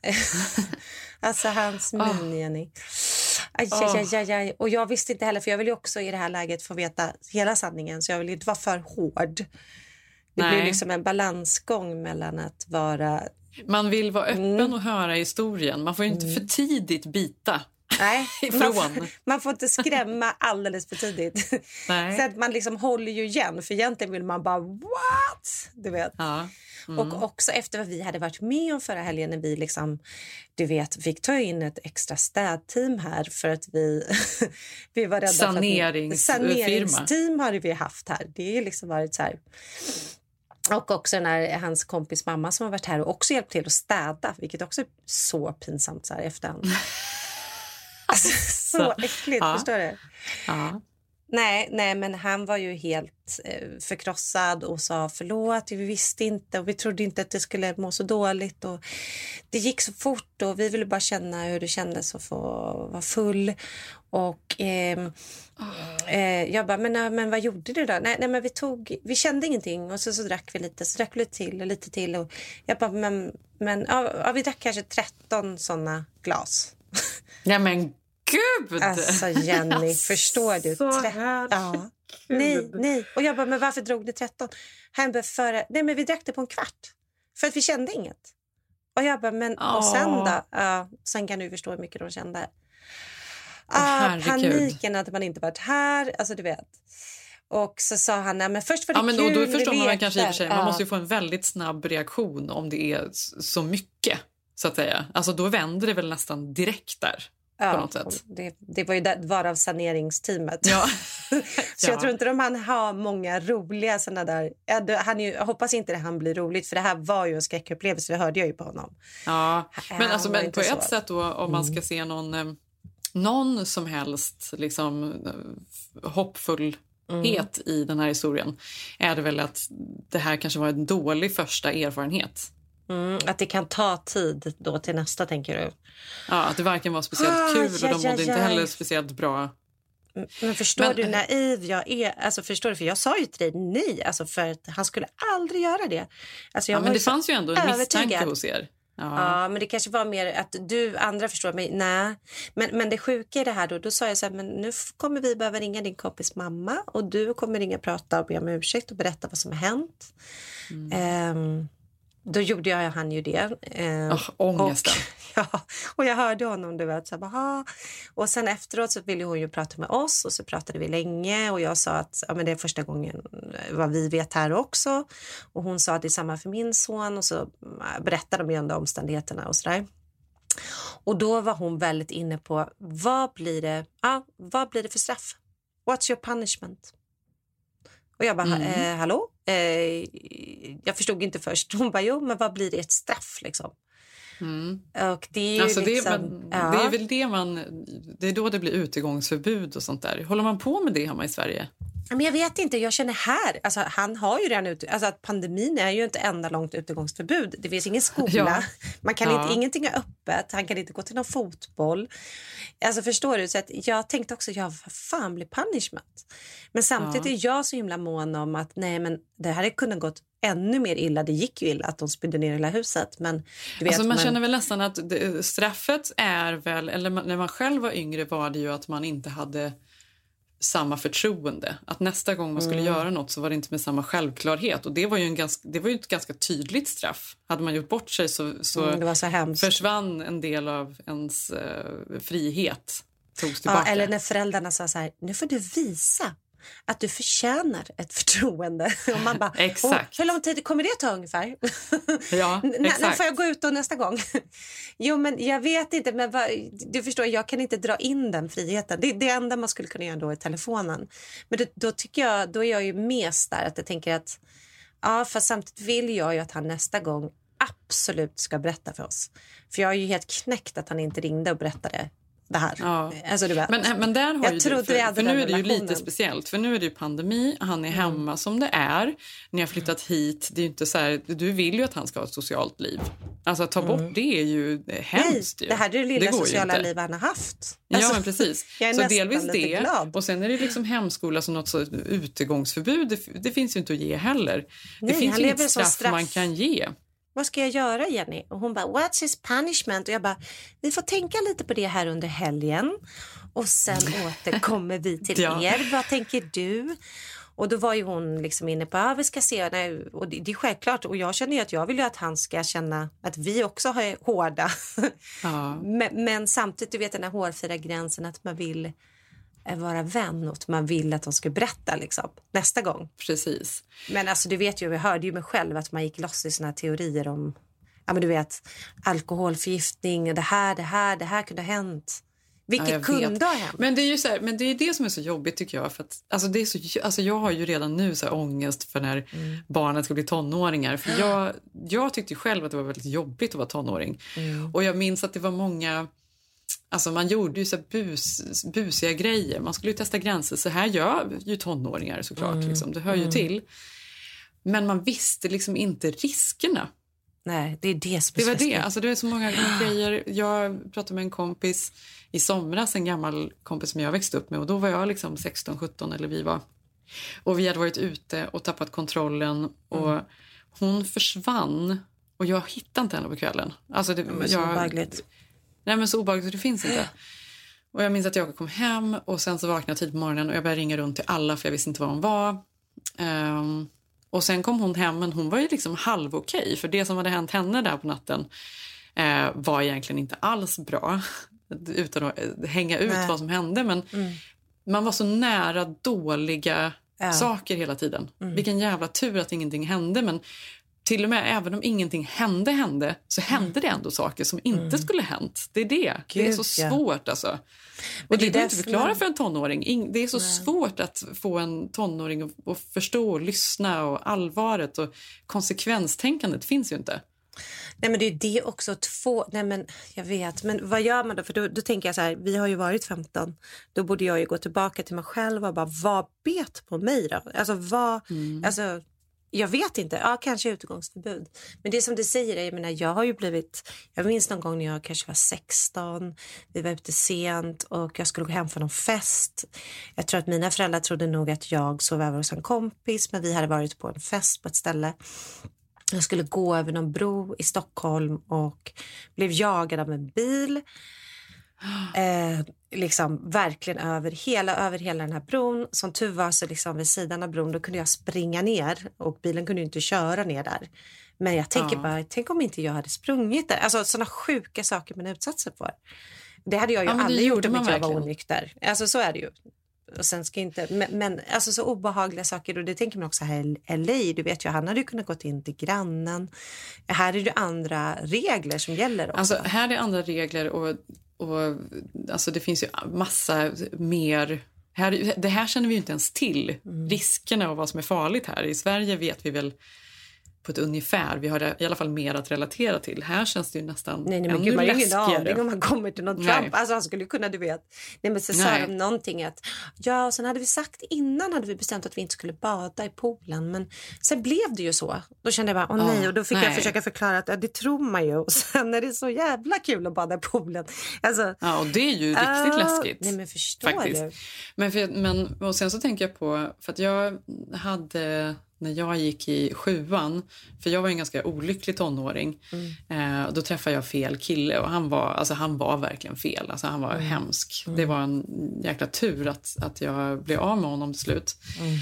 Alltså hans min, oh. Jenny. Aj, aj, aj, aj, aj. Och jag visste inte heller, för jag vill ju också i det här läget få veta hela sanningen, så jag vill ju inte vara för hård. Det Nej. blir liksom en balansgång mellan att vara... Man vill vara öppen mm. och höra historien. Man får ju inte mm. för tidigt bita Nej, ifrån. Man får, man får inte skrämma alldeles för tidigt. Nej. Så att man liksom håller ju igen. För egentligen vill man bara, what? Du vet. Ja. Mm. Och också efter vad vi hade varit med om förra helgen när vi liksom, du vet, fick ta in ett extra städteam här för att vi, vi var rädda Saneringsfirma. för att saneringsteam hade vi haft här. Det är liksom varit så här. Och också när hans kompis mamma som har varit här och också hjälpt till att städa, vilket också är så pinsamt så här efterhand. Alltså, så äckligt, ja. Förstår du? Ja. Nej, nej, men han var ju helt eh, förkrossad och sa förlåt, vi visste inte och vi trodde inte att det skulle må så dåligt och det gick så fort och vi ville bara känna hur det kändes att få vara full och eh, eh, jag bara, men, men vad gjorde du då? Nej, nej men vi tog, vi kände ingenting och så, så drack vi lite, så drack vi lite till och lite till och jag bara, men, men ja, vi drack kanske tretton sådana glas. Ja, men gud! Alltså Jenny, förstår du? Så Tre- ja. Nej, nej. Och jag bara, men varför drog ni tretton? Han bara, för... Nej, men vi drack det på en kvart. För att vi kände inget. Och jag bara, men oh. och sen då? Ja, sen kan du förstå hur mycket de kände. Ah, oh, paniken att man inte varit här. Alltså du vet. Och så sa han, nej men först var det ja, men kul. Då, då förstår man kanske i och för sig. Man ja. måste ju få en väldigt snabb reaktion om det är så mycket. Så att säga. Alltså då vänder det väl nästan direkt där. Ja, på något sätt. Det, det var ju där, var av saneringsteamet. Ja. Så jag tror inte de han har många roliga såna där. Han är ju, jag hoppas inte det han blir roligt för det här var ju en skräckupplevelse, det hörde jag ju på honom. Ja, men, alltså, men på så. ett sätt då om man ska mm. se någon, någon som helst liksom hoppfullhet mm. i den här historien är det väl att det här kanske var en dålig första erfarenhet. Mm, att det kan ta tid då till nästa, tänker du? Ja, att det varken var speciellt ah, kul ja, och de mådde ja, inte ja. heller speciellt bra. Men förstår men, du hur naiv jag är? Alltså förstår du, för jag sa ju till dig nej, alltså för att han skulle aldrig göra det. Alltså, jag ja, men det fanns ju ändå en övertygad. misstanke hos er. Ja. ja, men det kanske var mer att du andra förstår mig. Nej, men, men det sjuka är det här då. Då sa jag så här, men nu kommer vi behöva ringa din kompis mamma och du kommer ringa och prata och be om ursäkt och berätta vad som har hänt. Mm. Um, Då gjorde jag han ju det. Eh, oh, ångesten. Och, ja, och jag hörde honom, du vet. Så bara, och sen efteråt så ville hon ju prata med oss och så pratade vi länge. Och jag sa att ja, men det är första gången vad vi vet här också. Och hon sa att det är samma för min son. Och så berättade de ju ändå omständigheterna och sådär. Och då var hon väldigt inne på vad blir det, ah, vad blir det för straff? What's your punishment? Och jag bara, mm. eh, hallå? Eh, jag förstod inte först. Hon bara, jo, men vad blir det ett straff liksom? Mm. Och det är ju alltså, liksom... Det är, men, ja. det är väl det man... Det är då det blir utegångsförbud och sånt där. Håller man på med det hemma i Sverige? Men jag vet inte, jag känner här... Alltså, han har ju redan ut... Alltså, att pandemin är ju inte enda långt utegångsförbud. Det finns ingen skola. Ja. Man kan ja. inte... Ingenting är öppet. Han kan inte gå till någon fotboll. Alltså, förstår du? Så att jag tänkte också, ja, vad fan blir punishment? Men samtidigt ja. är jag så himla mån om att nej, men det här hade kunnat gått ännu mer illa. Det gick ju illa att de spydde ner hela huset. Men du vet, alltså man men... känner väl nästan att det, straffet är väl, eller när man själv var yngre var det ju att man inte hade samma förtroende. Att nästa gång man skulle mm. göra något så var det inte med samma självklarhet. Och det var ju, en ganska, det var ju ett ganska tydligt straff. Hade man gjort bort sig så, så, mm, det var så hemskt. Försvann en del av ens eh, frihet. Togs tillbaka. Ja, eller när föräldrarna sa så här, nu får du visa att du förtjänar ett förtroende. Och man bara, exakt. Hur lång tid kommer det ta ungefär? Ja, N- exakt. När får jag gå ut då nästa gång? Jo, men jag vet inte. Men vad, du förstår, jag kan inte dra in den friheten. Det är det enda man skulle kunna göra då i telefonen. Men det, då tycker jag, då är jag ju mest där att jag tänker att ja, för samtidigt vill jag ju att han nästa gång absolut ska berätta för oss. För jag är ju helt knäckt att han inte ringde och berättade det här. Ja. Alltså, du vet. Men, men där har jag ju trodde du, för, för nu är det ju relationen. lite speciellt. För nu är det ju pandemi, han är hemma mm. som det är. Ni har flyttat hit, det är ju inte så här, du vill ju att han ska ha ett socialt liv. Alltså att ta bort mm. det är ju hemskt. Nej, ju. det här är det lilla det sociala liv han har haft. Alltså, ja, men precis. Så delvis det. Glad. Och sen är det liksom hemskola som något så utegångsförbud. Det, det finns ju inte att ge heller. Nej, det finns ju inget straff, straff man kan ge. Vad ska jag göra, Jenny? Och hon bara, what's his punishment? Och jag bara, vi får tänka lite på det här under helgen. Och sen återkommer vi till ja. er. Vad tänker du? Och då var ju hon liksom inne på, ja vi ska se, nej, och det, det är självklart. Och jag känner ju att jag vill ju att han ska känna att vi också är hårda. Ja. men, men samtidigt, du vet den här hårfina gränsen att man vill vara vän och att man vill att de ska berätta liksom, nästa gång. Precis. Men alltså du vet ju, vi hörde ju mig själv att man gick loss i såna här teorier om, ja men du vet, alkoholförgiftning och det här, det här, det här kunde ha hänt. Vilket ja, kunde ha hänt. Men det är ju så här, men det är det som är så jobbigt tycker jag. För att, alltså det är så, alltså jag har ju redan nu så här ångest för när mm. barnen ska bli tonåringar. För jag, jag tyckte ju själv att det var väldigt jobbigt att vara tonåring. Mm. Och jag minns att det var många, alltså man gjorde ju så här bus, busiga grejer. Man skulle ju testa gränser. Så här gör ju tonåringar såklart. Mm. Liksom. Det hör ju mm. till. Men man visste liksom inte riskerna. Nej, det är det som är det var det. Alltså det är så många grejer. Jag pratade med en kompis i somras, en gammal kompis som jag växte upp med. Och då var jag liksom sexton sjutton eller vi var. Och vi hade varit ute och tappat kontrollen. Och mm. hon försvann. Och jag hittade inte henne på kvällen. Alltså det men så jag, obehagligt. Nej men så obehagligt, det finns inte. Och jag minns att jag kom hem och sen så vaknade jag tid på morgonen. Och jag började ringa runt till alla för jag visste inte var hon var. Um, Och sen kom hon hem, men hon var ju liksom halv okej. För det som hade hänt henne där på natten eh, var egentligen inte alls bra. Utan att hänga ut Nej. vad som hände. Men mm. man var så nära dåliga ja. saker hela tiden. Mm. Vilken jävla tur att ingenting hände. Men till och med även om ingenting hände hände så hände mm. det ändå saker som inte mm. skulle hänt. Det är det. Gud, det är så svårt ja. alltså. Och det, det går inte att förklara för en tonåring. Det är så Nej. svårt att få en tonåring att, att förstå och lyssna och allvaret och konsekvenstänkandet finns ju inte. Nej men det är det också två, nej men jag vet, men vad gör man då? För då, då tänker jag så här, vi har ju varit femton, då borde jag ju gå tillbaka till mig själv och bara, vad bet på mig då? Alltså vad, mm. alltså jag vet inte, ja kanske utegångsförbud. Men det som du säger är, jag menar, jag har ju blivit, jag minns någon gång när jag kanske var sexton, vi var ute sent och jag skulle gå hem för någon fest. Jag tror att mina föräldrar trodde nog att jag sov över hos en kompis, men vi hade varit på en fest på ett ställe. Jag skulle gå över någon bro i Stockholm och blev jagad av en bil. Eh, liksom verkligen över hela, över hela den här bron. Som tur var så liksom vid sidan av bron, då kunde jag springa ner och bilen kunde ju inte köra ner där. Men jag tänker ja. bara, tänk om inte jag hade sprungit där. Alltså sådana sjuka saker man utsatt sig för. Det hade jag ju ja, aldrig gjort om inte jag var onykter. Alltså så är det ju. Och sen ska inte, men, men alltså så obehagliga saker, och det tänker man också här i L A, du vet ju, han hade ju kunnat gå in till grannen. Här är det andra regler som gäller också. Alltså här är andra regler och, och alltså det finns ju massa mer, här, det här känner vi ju inte ens till, mm. riskerna och vad som är farligt här. I Sverige vet vi väl på ett ungefär, vi har i alla fall mer att relatera till. Här känns det ju nästan nej, nej, men gud, man har ingen aning om man kommer till någon Trump. Nej. Alltså han skulle kunna, du vet. Nej, men så sa de någonting att, ja, och sen hade vi sagt innan hade vi bestämt att vi inte skulle bada i poolen, men sen blev det ju så. Då kände jag bara, åh nej, och då fick nej. jag försöka förklara att ja, det tror man ju, och sen är det så jävla kul att bada i poolen. Alltså, ja, och det är ju riktigt uh, läskigt. Nej, men förstår faktiskt. Du? Men, för, men och sen så tänker jag på, för att jag hade när jag gick i sjuan, för jag var en ganska olycklig tonåring, mm. eh, då träffade jag fel kille och han var, alltså han var verkligen fel, alltså han var mm. hemsk. Mm. Det var en jäkla tur att, att jag blev av med honom till slut. Mm.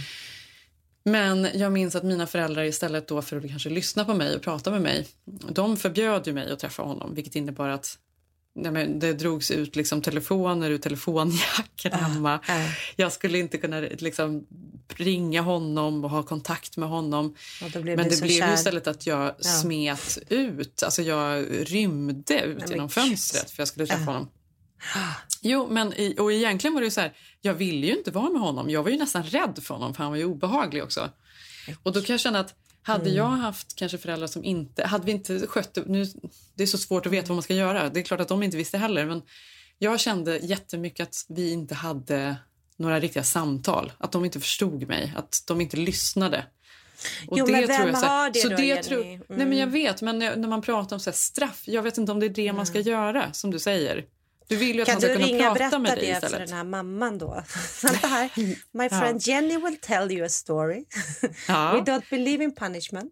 Men jag minns att mina föräldrar istället då för att kanske lyssna på mig och prata med mig, de förbjöd ju mig att träffa honom, vilket innebar att nej, men det drogs ut liksom telefoner ur telefonjacken hemma. Uh, uh. Jag skulle inte kunna liksom ringa honom och ha kontakt med honom. Men det, det blev ju istället att jag ja. smet ut. Alltså jag rymde ut nej, genom fönstret för jag skulle träffa uh. honom. Jo, men och egentligen var det ju så här, jag ville ju inte vara med honom. Jag var ju nästan rädd för honom för han var ju obehaglig också. Och då kan jag känna att hade mm. jag haft kanske föräldrar som inte, hade vi inte skött det, nu, det är så svårt att veta vad man ska göra. Det är klart att de inte visste heller, men jag kände jättemycket att vi inte hade några riktiga samtal. Att de inte förstod mig, att de inte lyssnade. Och jo, det men vem tror jag, så här, har det så då, det tror, mm. Nej, men jag vet, men när man pratar om så här, straff, jag vet inte om det är det mm. man ska göra, som du säger. Du vill ju att kan man ska kunna kunna prata med dig istället. Kan du ringa och berätta det för den här mamman då? Vänta här. My friend ja. Jenny will tell you a story. Ja. We don't believe in punishment.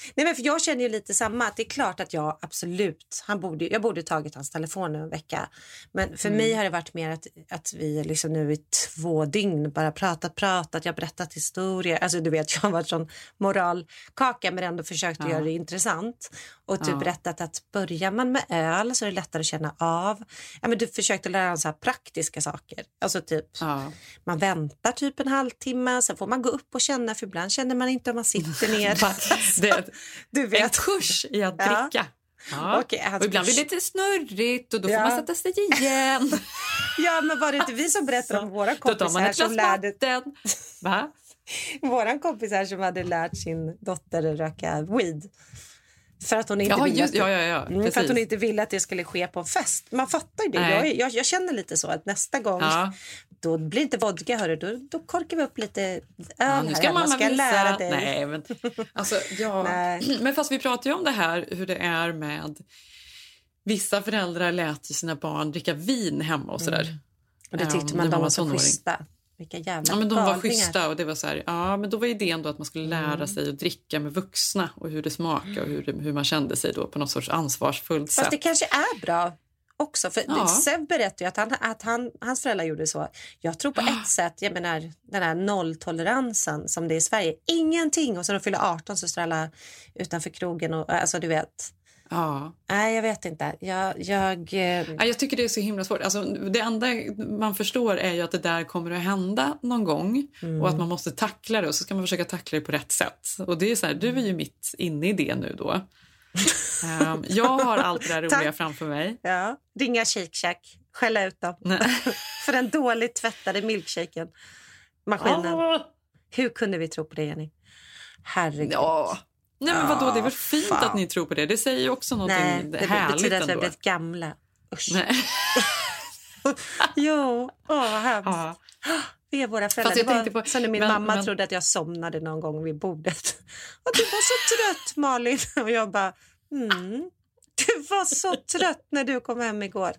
Nej, men för jag känner ju lite samma. Att det är klart att jag absolut... Han borde, jag borde tagit hans telefon en vecka. Men för mm. mig har det varit mer att, att vi liksom nu i två dygn bara pratat, pratat. Jag har berättat historier. Alltså du vet, jag har varit sån moralkaka men ändå försökt ja. göra det intressant. Och typ ja. berättat att börjar man med öl så är det lättare att känna av. Ja, men du försökte lära så här praktiska saker. Alltså typ, ja. man väntar typ en halvtimme. Sen får man gå upp och känna, för ibland känner man inte om man sitter ner. det är du vet. En kurs i att dricka. Ja. Ja. Okay, och ibland blir det lite snurrigt och då får ja. man sätta sig igen. Ja, men var det inte vi som berättade om våra kompisar som lärde... Va? Våran kompisar som hade lärt sin dotter röka weed. För att hon inte ja, ville just, att, ja, ja, ja, för att hon inte ville att det skulle ske på en fest. Man fattar ju det. Jag, jag, jag känner lite så att nästa gång ja. då blir inte vodka, hörru, då, då korkar vi upp lite öl ja, nu ska här. Man ska visa. lära dig. Nej, men, alltså, ja. Nej. Men fast vi pratar ju om det här, hur det är med vissa föräldrar lät ju sina barn dricka vin hemma och sådär. Mm. Och det tyckte um, man, de var så schyssta. Vilka jävla ja, men de galningar. var schyssta och det var så här, ja, men då var idén då att man skulle lära mm. sig att dricka med vuxna och hur det smakar och hur, det, hur man kände sig då på något sorts ansvarsfullt Fast sätt. Fast det kanske är bra också, för ja. Sev berättade ju att, han, att han, hans föräldrar gjorde så. Jag tror på ett sätt, jag menar den här nolltoleransen som det är i Sverige, ingenting, och så de fyller arton så står alla utanför krogen och alltså du vet. Ja. Nej, jag vet inte. Jag, jag... Ja, jag tycker det är så himla svårt. Alltså, det enda man förstår är ju att det där kommer att hända någon gång mm. och att man måste tackla det och så ska man försöka tackla det på rätt sätt. Och det är så här, du är ju mitt inne i det nu då. um, jag har allt det där roliga framför mig. Ja, ringa Shake Shack, skälla ut dem. För den dåligt tvättade milkshaken. Maskinen. Oh. Hur kunde vi tro på det, Jenny? Herregud. Ja. Nej, men vadå, det är väl fint fan. att ni tror på det. Det säger ju också något härligt. Nej, det betyder att vi har blivit gamla. Usch. Nej. Jo, åh, vad hemskt. Ja. Vi är våra föräldrar. Det var, på, så när min men, mamma men... trodde att jag somnade någon gång vid bordet. Och du var så trött, Malin. Och jag bara, mm. Du var så trött när du kom hem igår.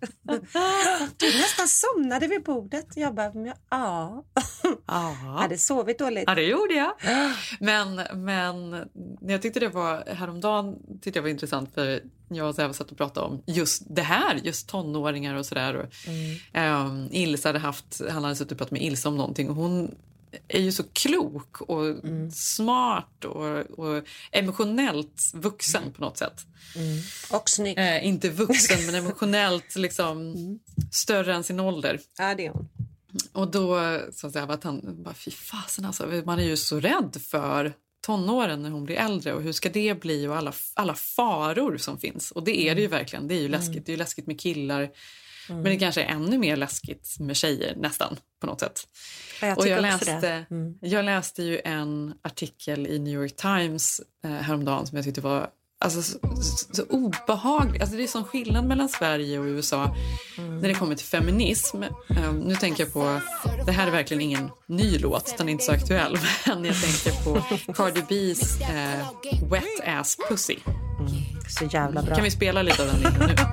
Du nästan somnade vid bordet. Jag bara, ja. Ja. Hade sovit dåligt. Ja, det gjorde jag. Men, men jag tyckte det var, häromdagen tyckte jag var intressant för jag och Säva satt och pratade om just det här, just tonåringar och sådär. Mm. Um, Ilse hade haft, han hade suttit och pratat med Ilse om någonting och hon är ju så klok och mm. smart och, och emotionellt vuxen mm. på något sätt. Mm. Och snygg. Eh, inte vuxen men emotionellt liksom mm. större än sin ålder. Ja, det är hon. Och då så att jag att han bara, fy fasen alltså, man är ju så rädd för tonåren när hon blir äldre och hur ska det bli och alla, alla faror som finns. Och det är det ju verkligen, det är ju läskigt. Mm. Det är ju läskigt med killar. Mm. Men det kanske är ännu mer läskigt med tjejer nästan på något sätt. Ja, jag och jag läste, mm. jag läste ju en artikel i New York Times eh, häromdagen som jag tyckte var alltså, så, så, så obehaglig. Alltså, det är sån skillnad mellan Sverige och U S A mm. när det kommer till feminism. Um, nu tänker jag på, det här är verkligen ingen ny låt, den är inte så aktuell. Men jag tänker på Cardi B's eh, Wet Ass Pussy. Mm. Så jävla bra. Kan vi spela lite av den lite nu?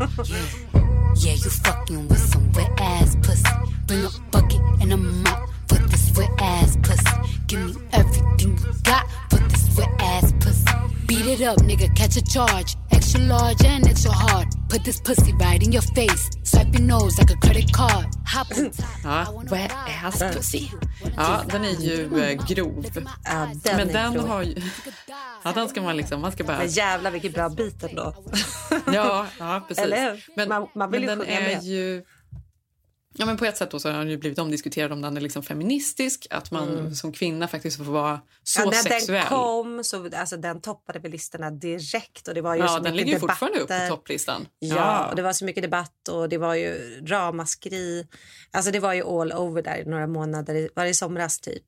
Yeah, you fucking with some wet ass pussy. Bring a bucket and a mop for this wet ass pussy. Give me everything you got for this wet ass pussy. Beat it up, nigga, catch a charge. Extra large and extra hard. Put this pussy right in your face. Swipe your nose like a credit card. Hop on top. Ja, wet ass pussy. Ja, den är ju eh, grov. Ja, den men är den grov. har ju... Ja, den ska man liksom... Man ska bara... Men jävlar vilken bra bit ändå. Ja, ja, precis. Eller men, man, man vill men ju den sjunga är med. ju... Ja, men på ett sätt då så har den ju blivit omdiskuterad om den är liksom feministisk. Att man mm. som kvinna faktiskt får vara så ja, när sexuell. Den kom, så, alltså, den toppade väl listorna direkt. Och det var ju ja, så den mycket ligger ju debatter. fortfarande upp på topplistan. Ja, ja, och det var så mycket debatt och det var ju ramaskri. Alltså det var ju all over där i några månader. Var det i somras typ?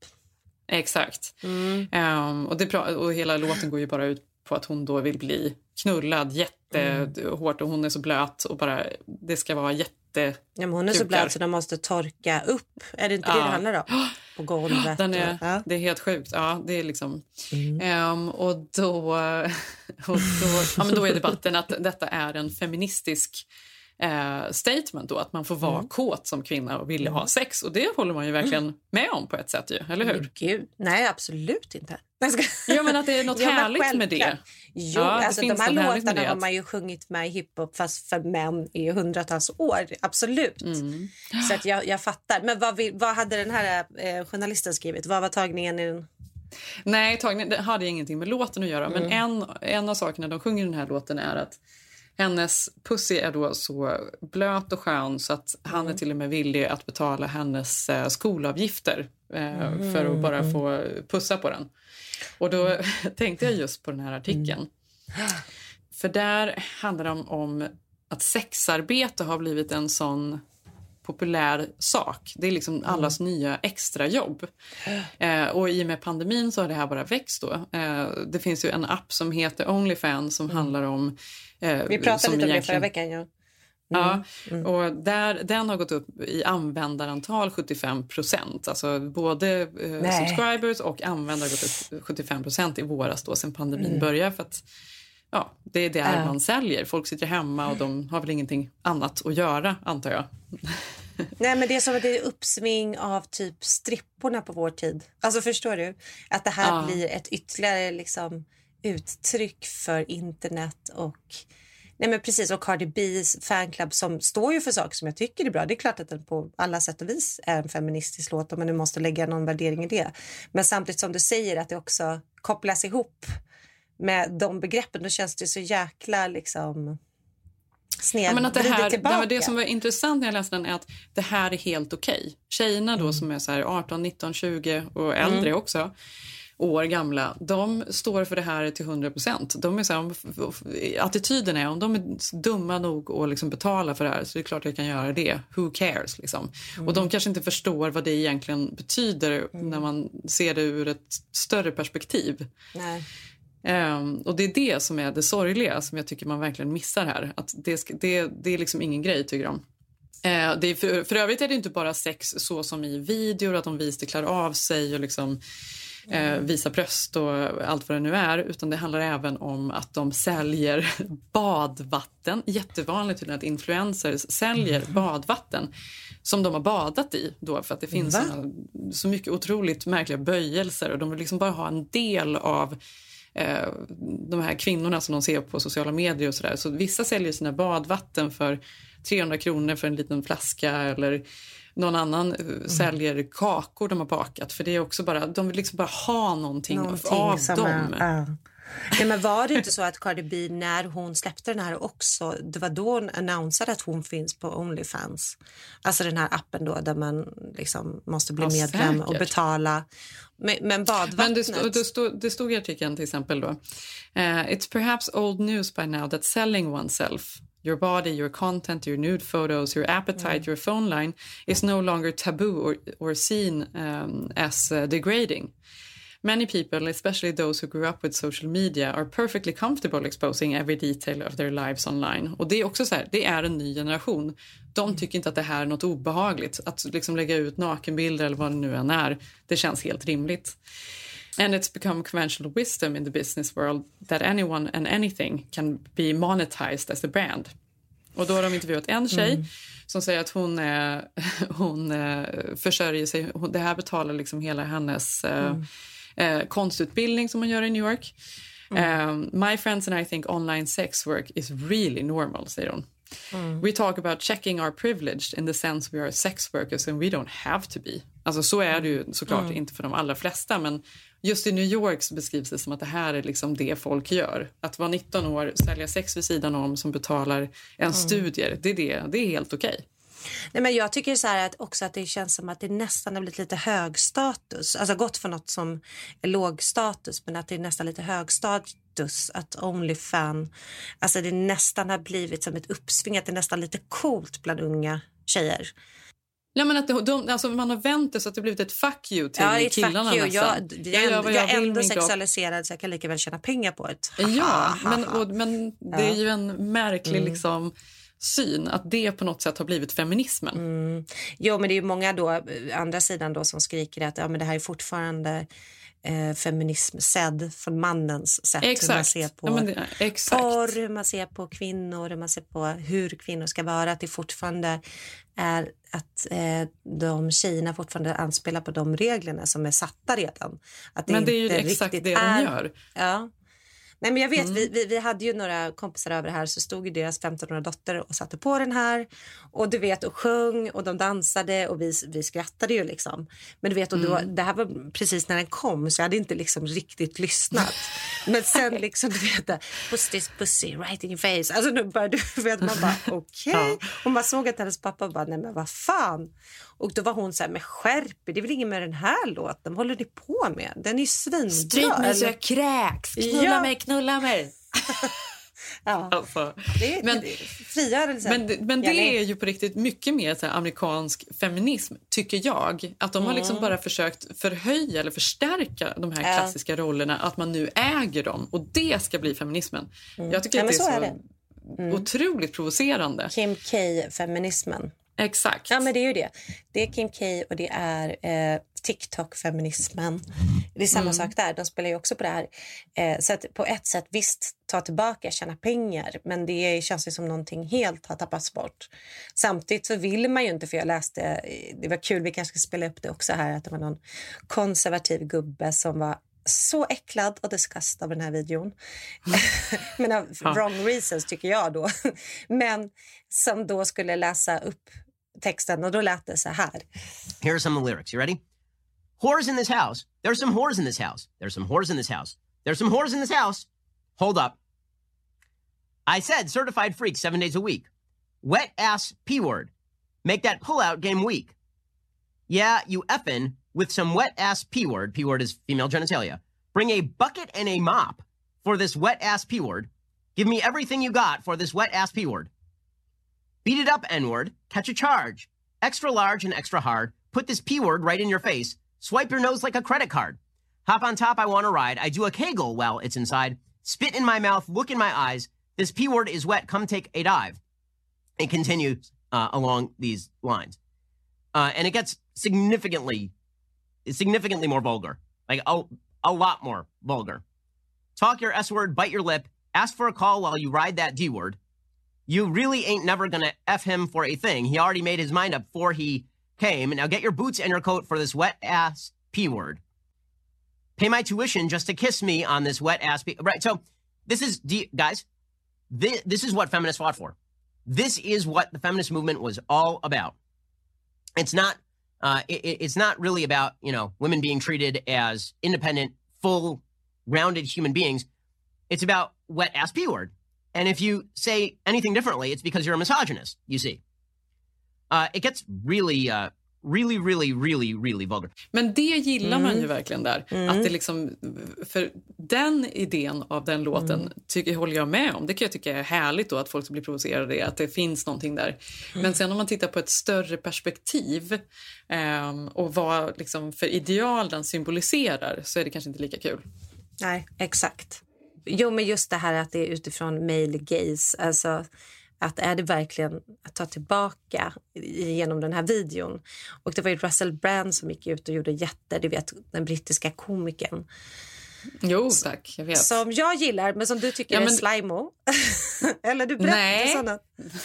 Exakt. Mm. Um, och, det, och hela låten går ju bara ut på att hon då vill bli knullad jättehårt och hon är så blöt och bara det ska vara jätte ja, men hon är så blöt så de måste torka upp. Är det inte ja. det det handlar om? På golvet. Den är, och, ja. Det är helt sjukt. Ja, det är liksom mm. um, och då och då, ja, men då är debatten att detta är en feministisk eh, statement då, att man får vara mm. kåt som kvinna och vilja mm. ha sex. Och det håller man ju verkligen mm. med om på ett sätt ju, eller hur? Gud, nej absolut inte. Ja, men att det är något ja, härligt med det. Jo, ja, alltså de här låtarna har man ju sjungit med i hiphop fast för män i hundratals år, absolut. Mm. Så att jag, jag fattar. Men vad, vi, vad hade den här eh, journalisten skrivit? Vad var tagningen i den? Nej, tagningen det hade ingenting med låten att göra. Mm. Men en, en av sakerna de sjunger i den här låten är att hennes pussy är då så blöt och skön så att han mm. är till och med villig att betala hennes eh, skolavgifter eh, mm. för att bara få pussa på den. Och då mm. tänkte jag just på den här artikeln. Mm. För där handlar det om, om att sexarbete har blivit en sån populär sak. Det är liksom allas mm. nya extrajobb. Eh, och i och med pandemin så har det här bara växt då. Eh, det finns ju en app som heter OnlyFans som mm. handlar om... Eh, Vi pratade lite om egentligen... det förra veckan, ja. Mm. Ja, mm. och där, den har gått upp i användarantal sjuttiofem procent. Alltså både eh, subscribers och användare har gått upp sjuttiofem procent i våras då sen pandemin mm. började. För att ja, det är där äh. man säljer. Folk sitter hemma och de har väl ingenting annat att göra, antar jag. Nej, men det är som att det är uppsving av typ stripporna på vår tid. Alltså förstår du? Att det här ja. blir ett ytterligare liksom uttryck för internet och... Nej men precis, och Cardi B's fanclub som står ju för saker som jag tycker är bra. Det är klart att den på alla sätt och vis är en feministisk låt om man nu måste lägga någon värdering i det. Men samtidigt som du säger att det också kopplas ihop med de begreppen, då känns det så jäkla liksom sned. Ja, men att det, här, det, det som var intressant när jag läste den är att det här är helt okej. Tjejerna då mm. som är så här arton, nitton, tjugo och äldre mm. också år gamla, de står för det här till hundra procent. De är så här, attityden är om de är dumma nog att liksom betala för det här så är det klart jag kan göra det. Who cares liksom. Mm. Och de kanske inte förstår vad det egentligen betyder mm. när man ser det ur ett större perspektiv. Nej. Um, och det är det som är det sorgliga som jag tycker man verkligen missar här. Att det, ska, det, det är liksom ingen grej tycker de. Uh, det är för, för övrigt är det inte bara sex så som i videor att de visar klär av sig och liksom Eh, visa bröst och allt vad det nu är, utan det handlar även om att de säljer badvatten. Jättevanligt att influencers säljer mm. badvatten som de har badat i då, för att det finns såna, så mycket otroligt märkliga böjelser och de vill liksom bara ha en del av eh, de här kvinnorna som de ser på sociala medier och sådär. Så vissa säljer sina badvatten för trehundra kronor för en liten flaska eller någon annan mm. säljer kakor de har bakat. För det är också bara, de vill liksom bara ha någonting, någonting av dem. Är, uh. ja, men var det inte så att Cardi B när hon släppte den här också, det var då hon annonserade att hon finns på OnlyFans. Alltså den här appen då där man liksom måste bli ja, medlem säkert. Och betala. Men, men badvattnet... Men det, stod, det, stod, det stod i artikeln till exempel då. Uh, It's perhaps old news by now that selling oneself, your body, your content, your nude photos, your appetite, mm. your phone line is no longer taboo or, or seen um, as uh, degrading. Many people, especially those who grew up with social media, are perfectly comfortable exposing every detail of their lives online. Och det är också så här, det är en ny generation. De tycker inte att det här är något obehagligt. Att liksom lägga ut nakenbilder eller vad det nu än är, det känns helt rimligt. And it's become conventional wisdom in the business world that anyone and anything can be monetized as a brand. Och då har de intervjuat en tjej mm. som säger att hon, är, hon är, försörjer sig. Hon, det här betalar liksom hela hennes mm. eh, konstutbildning som hon gör i New York. Mm. Um, My friends and I think online sex work is really normal, säger hon. Mm. We talk about checking our privilege in the sense we are sex workers and we don't have to be. Alltså så är det ju såklart mm. inte för de allra flesta, men just i New York så beskrivs det som att det här är liksom det folk gör. Att vara nitton år, sälja sex vid sidan om som betalar en mm. studier, det är, det, det är helt okej. Okay. Nej, men jag tycker så här att också att det känns som att det nästan har blivit lite hög status. Alltså gått för något som är låg status, men att det är nästan lite hög status att OnlyFans, alltså det nästan har blivit som ett uppsving, att det är nästan lite coolt bland unga tjejer. Ja, men att det, de, alltså man har vänt det så att det blivit ett fuck you till ja, killarna fuck you. nästan. Jag, jag, jag, jag, jag är ändå sexualiserad så jag kan lika väl tjäna pengar på det. Ja, ha, men, och, men det är ju en märklig mm. liksom syn att det på något sätt har blivit feminismen. Mm. Jo, men det är ju många då, andra sidan då som skriker att ja, men det här är fortfarande eh, feminism sedd från mannens sätt. Exakt. Hur man ser på ja, men det, exakt. porr, hur man ser på kvinnor, hur man ser på hur kvinnor ska vara. Att det fortfarande är att eh, de tjejerna fortfarande anspelar på de reglerna som är satta redan. Att det men det är ju inte exakt det är, de gör. Ja. Nej, men jag vet, Mm. vi, vi, vi hade ju några kompisar över här, så stod ju deras femtonåriga dotter och satte på den här och du vet och sjöng och de dansade och vi, vi skrattade ju liksom. Men du vet, och då, mm. det här var precis när den kom så jag hade inte liksom riktigt lyssnat. Men sen liksom, du vet, puss this pussy right in your face. Alltså nu började du vet, man bara okej. Okay. Ja. Och man såg att hennes pappa bara, nej men vad fan. Och då var hon så här, men skärp, det är väl inget med den här låten, håller ni på med? Den är ju svinbra. Stryk mig så jag kräks, knulla ja. mig, knulla mig. Ja, alltså. det är, men, det är frigörelse. Men, men det är ju på riktigt mycket mer så här, amerikansk feminism, tycker jag. Att de mm. har liksom bara försökt förhöja eller förstärka de här klassiska ja. rollerna, att man nu äger dem. Och det ska bli feminismen. Mm. Jag tycker ja, att det är så, är det. Mm. otroligt provocerande. Kim K-feminismen. Exakt. Ja, men det är ju det. Det är Kim K och det är eh, TikTok-feminismen. Det är samma mm. sak där. De spelar ju också på det här. Eh, så att på ett sätt, visst, ta tillbaka, tjäna pengar. Men det känns ju som någonting helt har tappats bort. Samtidigt så vill man ju inte, för jag läste, det var kul, vi kanske ska spela upp det också här, att det var någon konservativ gubbe som var så äcklad och disgust av den här videon. Men av ja. wrong reasons tycker jag då. Men som då skulle läsa upp texten och då lät det så här. Here are some of the lyrics. You ready? Whores in this house. There's some whores in this house. There's some whores in this house. There's some whores in this house. Hold up. I said certified freak seven days a week. Wet ass P-word. Make that pull-out game weak. Yeah, you effin' with some wet-ass P-word. P-word is female genitalia. Bring a bucket and a mop for this wet-ass P-word. Give me everything you got for this wet-ass P-word. Beat it up, N-word. Catch a charge. Extra large and extra hard. Put this P-word right in your face. Swipe your nose like a credit card. Hop on top, I want to ride. I do a kegel while it's inside. Spit in my mouth, look in my eyes. This P-word is wet, come take a dive. It continues uh, along these lines. Uh, and it gets significantly... significantly more vulgar, like a, a lot more vulgar. Talk your S-word, bite your lip, ask for a call while you ride that D-word. You really ain't never gonna F him for a thing. He already made his mind up before he came. Now get your boots and your coat for this wet-ass P-word. Pay my tuition just to kiss me on this wet-ass P... Right, so this is, D- guys, this, this is what feminists fought for. This is what the feminist movement was all about. It's not... Uh, it, it's not really about, you know, women being treated as independent, full, rounded human beings. It's about wet-ass P-word. And if you say anything differently, it's because you're a misogynist, you see. Uh, it gets really, uh, really, really, really, really vulgar. Men det gillar mm. man ju verkligen där. Mm. Att det liksom, för den idén av den låten mm. tycker, håller jag med om. Det kan jag tycka är härligt då, att folk blir provocerade, att det finns någonting där. Mm. Men sen om man tittar på ett större perspektiv um, och vad liksom för ideal den symboliserar, så är det kanske inte lika kul. Nej, exakt. Jo, men just det här att det är utifrån male gaze, alltså... Att är det verkligen att ta tillbaka genom den här videon. Och det var ju Russell Brand som gick ut och gjorde jätte, du vet, den brittiska komikern. Jo, tack, jag vet. Som jag gillar, men som du tycker ja, men... är slimo. Eller du berättar sådana.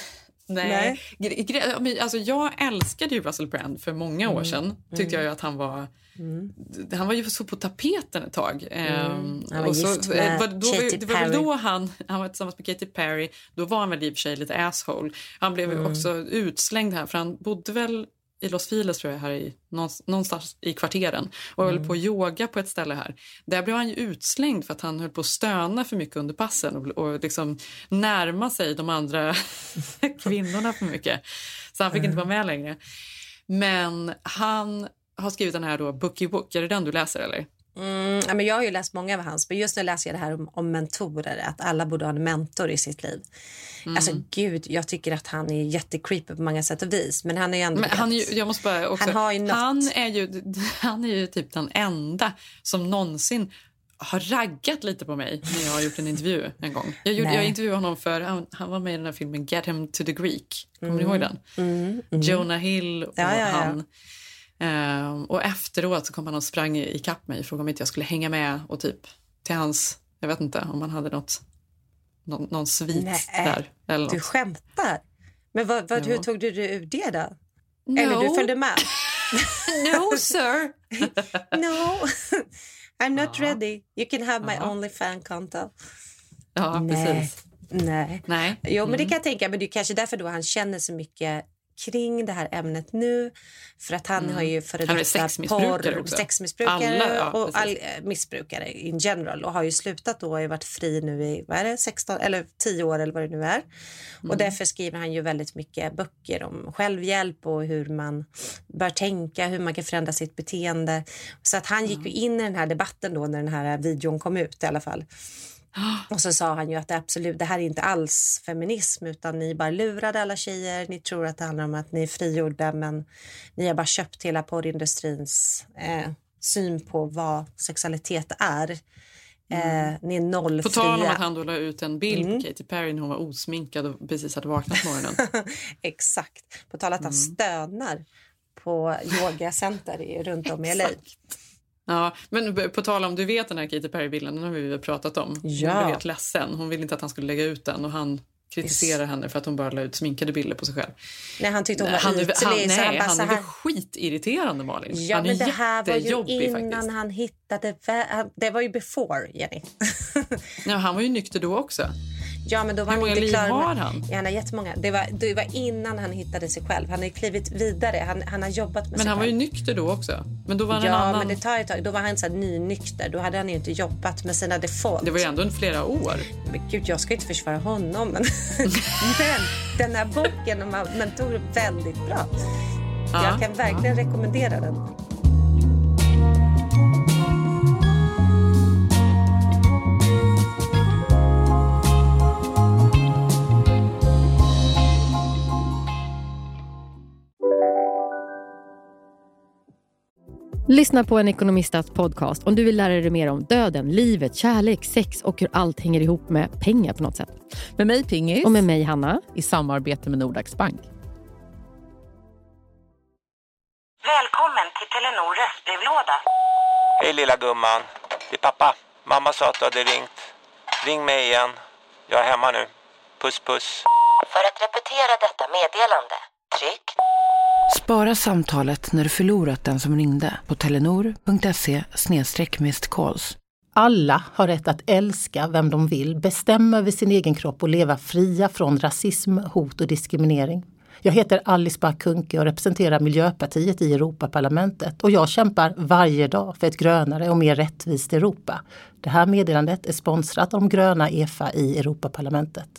Nej. Nej. Alltså, jag älskade ju Russell Brand för många år mm. sedan. Tyckte mm. jag ju att han var... Mm. Han var ju så på tapeten ett tag. Mm. Han var och så, gift med var, då, Katy det var Perry. väl då han, han var tillsammans med Katy Perry. Då var han väl i och för sig lite asshole. Han blev mm. också utslängd här, för han bodde väl i Los Feliz, tror jag, här i, någonstans i kvarteren. Och mm. höll på att yoga på ett ställe här. Där blev han ju utslängd för att han höll på att stöna för mycket under passen. Och, och liksom närma sig de andra kvinnorna för mycket. Så han fick mm. inte vara med längre. Men han har skrivit den här då, Bookie Book. Är det den du läser, eller? Mm, ja, men jag har ju läst många av hans, men just nu läser jag det här om, om mentorer, att alla borde ha en mentor i sitt liv. Mm. Alltså gud, jag tycker att han är jättecreepy på många sätt och vis, men han är ju ändå... Men han, är ju, jag måste bara också, han, har ju han, är ju, han är ju typ den enda som någonsin har raggat lite på mig när jag har gjort en intervju en gång. Jag, gjorde, jag intervjuade honom för, han, han var med i den här filmen Get Him to the Greek. Kommer mm. ni ihåg den? Mm. Mm. Jonah Hill och ja, ja, ja. han... Um, och efteråt så kom han och sprang i kapp mig och frågade om inte jag skulle hänga med och typ till hans, jag vet inte om han hade något, någon, någon svit Nej, där. Eller något. Du skämtar. Men vad, vad, Ja. hur tog du det ur det då? No. Eller du följde med? No, sir. No, I'm not Ja. ready. You can have my Ja. OnlyFans-konto. Ja, Nej. precis. Nej. Nej. Jo, men det Mm. kan jag tänka. Men det är kanske därför då han känner så mycket kring det här ämnet nu. För att han Mm. har ju före Han är detta sexmissbrukare porr, också. sexmissbrukare Alla, ja, och all, precis. eh, missbrukare in general. Och har ju slutat då och har varit fri nu i vad är det, sexton eller tio år eller vad det nu är. Mm. Och därför skriver han ju väldigt mycket böcker om självhjälp och hur man bör tänka, hur man kan förändra sitt beteende. Så att han gick ju in i den här debatten då när den här videon kom ut i alla fall. Och så sa han ju att det absolut, det här är inte alls feminism utan ni bara lurade alla tjejer. Ni tror att det handlar om att ni är frigjorda men ni har bara köpt hela porrindustrins eh, syn på vad sexualitet är. Eh, ni är nollfria. På tal om att han då la ut en bild Mm. på Katy Perry när hon var osminkad och precis hade vaknat på morgonen. Exakt. På tal att han Mm. stönar på yogacenter i- runt om i L A. Ja, men b- på tal om, du vet den här Katy Perry-bilden, den har vi väl pratat om. Ja. Hon blev helt ledsen. Hon ville inte att han skulle lägga ut den och han kritiserar Yes. henne för att hon bara la ut sminkade bilder på sig själv. Nej, han tyckte hon var han, är- ytlig. han, så nej, han bara han så är här... väl skitirriterande, Malin. Ja, han är men det här var ju jättejobbig innan faktiskt. han hittade... vä- han- Det var ju before, Jenny. Ja, han var ju nykter då också. Ja, men då var Hur han många inte liv klar har med... han? Ja, han har jättemånga. Det var, det var innan han hittade sig själv. Han har ju klivit vidare. Han, han har jobbat med Men sig han var ju själv. nykter då också. Men då var han en Ja, annan... men det tar ett tag. Då var han så här nynykter. Då hade han ju inte jobbat med sina default. Det var ju ändå en flera år. Men gud, jag ska inte försvara honom. Men, men den här boken om mentor är väldigt bra. Ja, Jag kan verkligen rekommendera den. Lyssna på en ekonomistats podcast om du vill lära dig mer om döden, livet, kärlek, sex och hur allt hänger ihop med pengar på något sätt. Med mig Pingis. Och med mig Hanna. I samarbete med Nordax Bank. Välkommen till Telenor röstbrevlåda. Hej lilla gumman. Det är pappa. Mamma sa att du hade ringt. Ring mig igen. Jag är hemma nu. Puss puss. För att repetera detta meddelande, tryck. Spara samtalet när du förlorat den som ringde på telenor.se snedstreck missed calls. Alla har rätt att älska vem de vill, bestämma över sin egen kropp och leva fria från rasism, hot och diskriminering. Jag heter Alice Bah Kuhnke och representerar Miljöpartiet i Europaparlamentet och jag kämpar varje dag för ett grönare och mer rättvist Europa. Det här meddelandet är sponsrat av de gröna E F A i Europaparlamentet.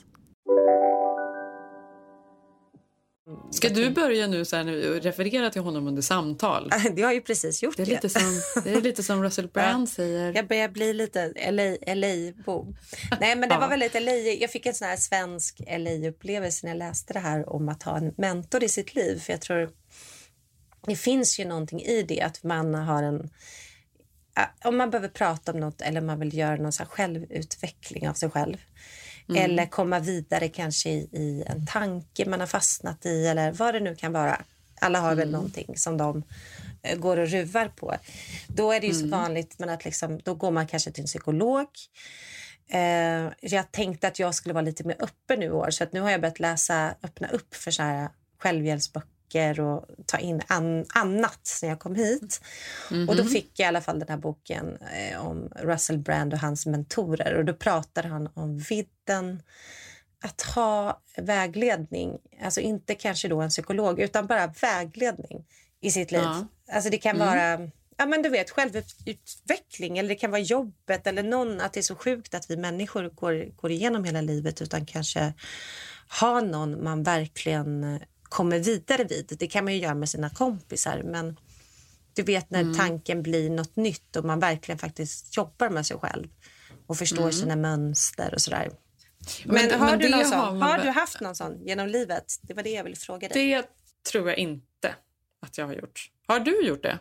Ska du börja nu så här nu och referera till honom under samtal? Det har jag ju precis gjort. Det är lite som, det är lite som Russell Brand säger. Jag börjar bli lite L A, L A-bo. Nej, men det Ja. var väldigt L A. Jag fick en sån här svensk L A-upplevelse när jag läste det här om att ha en mentor i sitt liv. För jag tror det finns ju någonting i det att man har en... Om man behöver prata om något eller man vill göra någon så här självutveckling av sig själv. Mm. Eller komma vidare kanske i, i en tanke man har fastnat i eller vad det nu kan vara. Alla har mm. väl någonting som de uh, går och ruvar på. Då är det ju mm. så vanligt men att liksom, då går man kanske till en psykolog. Uh, jag tänkte att jag skulle vara lite mer öppen nu i år så att nu har jag börjat läsa, öppna upp för så här självhjälpsböcker och ta in an, annat när jag kom hit. Mm-hmm. Och då fick jag i alla fall den här boken eh, om Russell Brand och hans mentorer. Och då pratade han om vidden att ha vägledning. Alltså inte kanske då en psykolog utan bara vägledning i sitt liv. Ja. Alltså det kan mm. vara... Ja, men du vet, självutveckling eller det kan vara jobbet eller någon att det är så sjukt att vi människor går, går igenom hela livet utan kanske ha någon man verkligen kommer vidare vid. Det kan man ju göra med sina kompisar men du vet när mm. tanken blir något nytt och man verkligen faktiskt jobbar med sig själv och förstår mm. sina mönster och sådär. Men, men har, men du, någon sån? Har, man... har du haft någon sån genom livet? Det var det jag ville fråga dig. Det tror jag inte att jag har gjort. Har du gjort det?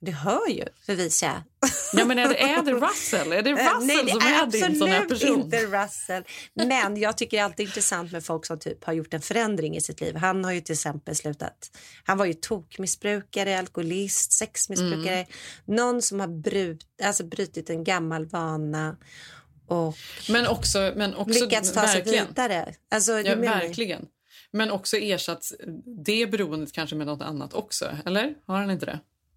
Du hör ju, Felicia. Ja, men är det, är det Russell? Är det Russell Nej, det som är är din sån här person? absolut inte Russell. Men jag tycker det är alltid intressant med folk som typ har gjort en förändring i sitt liv. Han har ju till exempel slutat. Han var ju tokmissbrukare, alkoholist, sexmissbrukare. Mm. Någon som har brut, alltså brutit en gammal vana. Och men också, men också lyckats ta sig vidare. Alltså, ja, verkligen. Men också ersatt det beroendet kanske med något annat också. Eller? Har han inte det?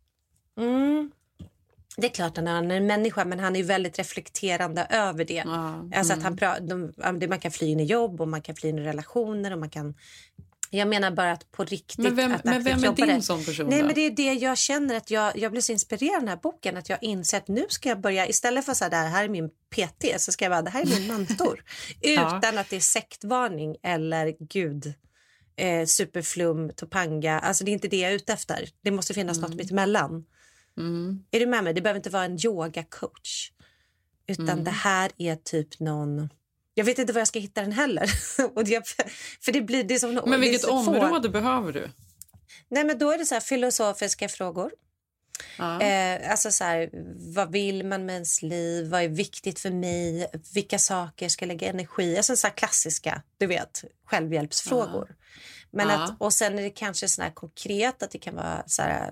Mm. Det är klart att han är en människa, men han är väldigt reflekterande över det. Ah, alltså mm. att han pra- de, man kan fly in i jobb och man kan fly in i relationer och man kan... Jag menar bara att på riktigt... Men vem, att men vem är din det. sån person? Nej, då? men det är det jag känner att jag, jag blir så inspirerad av den här boken att jag inser att nu ska jag börja, istället för att säga det här är min P T, så ska jag bara, det här är min mentor. Utan ja. att det är sektvarning eller gud, eh, superflum, topanga. Alltså det är inte det jag är ute efter. Det måste finnas mm. något mitt emellan. Mm. Är du med mig? Det behöver inte vara en yoga-coach. Utan mm. det här är typ någon... Jag vet inte var jag ska hitta den heller. och jag, för det blir det som Men vilket det område behöver du? Nej, men då är det så här filosofiska frågor. Ja. Eh, alltså så här, vad vill man med ens liv? Vad är viktigt för mig? Vilka saker ska lägga energi? Alltså så här klassiska, du vet, självhjälpsfrågor. Ja. Men ja. Att, och sen är det kanske sån här konkret att det kan vara så här...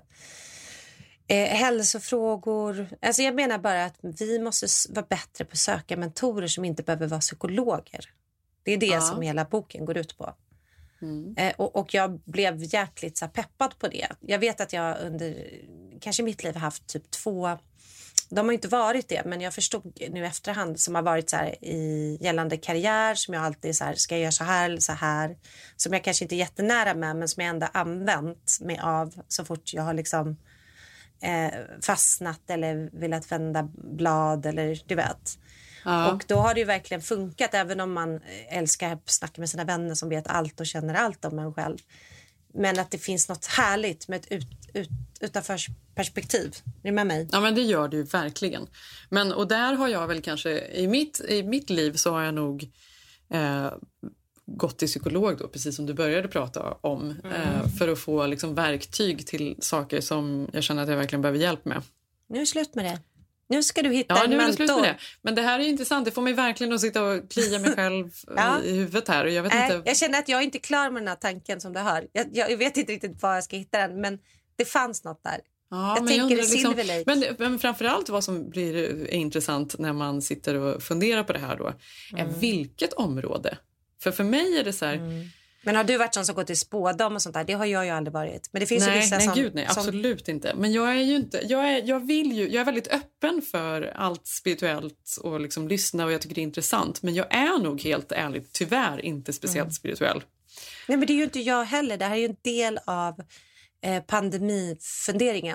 Eh, hälsofrågor. Alltså jag menar bara att vi måste vara bättre på att söka mentorer som inte behöver vara psykologer. Det är det ja. som hela boken går ut på. Mm. Eh, och, och jag blev hjärtligt så här peppad på det. Jag vet att jag under kanske mitt liv har haft typ två, de har inte varit det, men jag förstod nu efterhand som har varit så här i gällande karriär som jag alltid så här, ska jag göra så här eller så här, som jag kanske inte är jättenära med men som jag ändå använt mig av så fort jag har liksom Eh, fastnat eller velat vända blad eller du vet. Ja. Och då har det ju verkligen funkat även om man älskar att snacka med sina vänner som vet allt och känner allt om en själv. Men att det finns något härligt med ett ut, ut, utanför perspektiv. Är du med mig? Ja, men det gör det ju verkligen. Men, och där har jag väl kanske i mitt, i mitt liv så har jag nog eh, gått till psykolog då, precis som du började prata om. Mm. Eh, för att få liksom, verktyg till saker som jag känner att jag verkligen behöver hjälp med. Nu är det slut med det. Nu ska du hitta ja, en nu är det mentor. Slut med det. Men det här är ju intressant. Det får mig verkligen att sitta och klia mig själv ja. i huvudet här. Och jag, vet äh, inte... jag känner att jag är inte klar med den här tanken som du hör. Jag, jag vet inte riktigt var jag ska hitta den. Men det fanns något där. Ja, jag men tänker jag undrar, liksom, Silver men, men framförallt vad som blir är intressant när man sitter och funderar på det här då. Mm. Är vilket område? För för mig är det så här... Mm. Men har du varit sån som gått till spådom och sånt där? Det har jag ju aldrig varit. Men det finns nej, ju vissa nej, som... Gud, nej, som... absolut inte. Men jag är ju inte... Jag är, jag vill ju... Jag är väldigt öppen för allt spirituellt och liksom lyssna och jag tycker det är intressant. Men jag är nog helt ärligt tyvärr inte speciellt mm. spirituell. Nej, men det är ju inte jag heller. Det här är ju en del av eh, pandemifunderingen.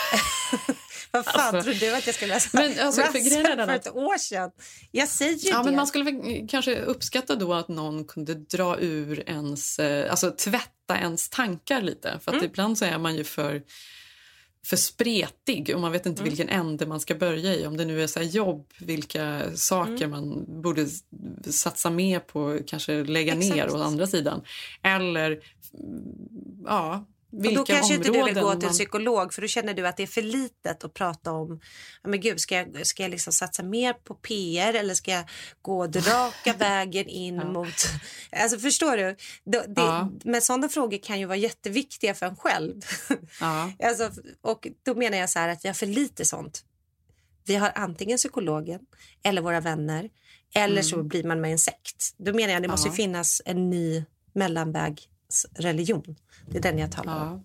Vad fan alltså, tror du att jag skulle läsa? Men alltså, för, för, för ett år sedan. Jag säger ju ja, det. Men man skulle väl kanske uppskatta då att någon kunde dra ur ens, alltså tvätta ens tankar lite. För att mm. ibland så är man ju för, för spretig och man vet inte mm. vilken ände man ska börja i. Om det nu är så här jobb, vilka saker mm. man borde satsa mer på, kanske lägga Exakt. ner åt andra sidan. Eller, ja... Och då kanske inte du vill gå till en psykolog för då känner du att det är för litet att prata om. Ja, men gud, ska jag, ska jag liksom satsa mer på P R eller ska jag gå den raka vägen in ja. mot... Alltså förstår du? Det, ja. Men sådana frågor kan ju vara jätteviktiga för en själv. Ja. Alltså, och då menar jag så här att jag har för lite sånt. Vi har antingen psykologen eller våra vänner eller mm. så blir man med en sekt. Då menar jag att det ja. måste finnas en ny mellanväg. Religion. Det är den jag talar om.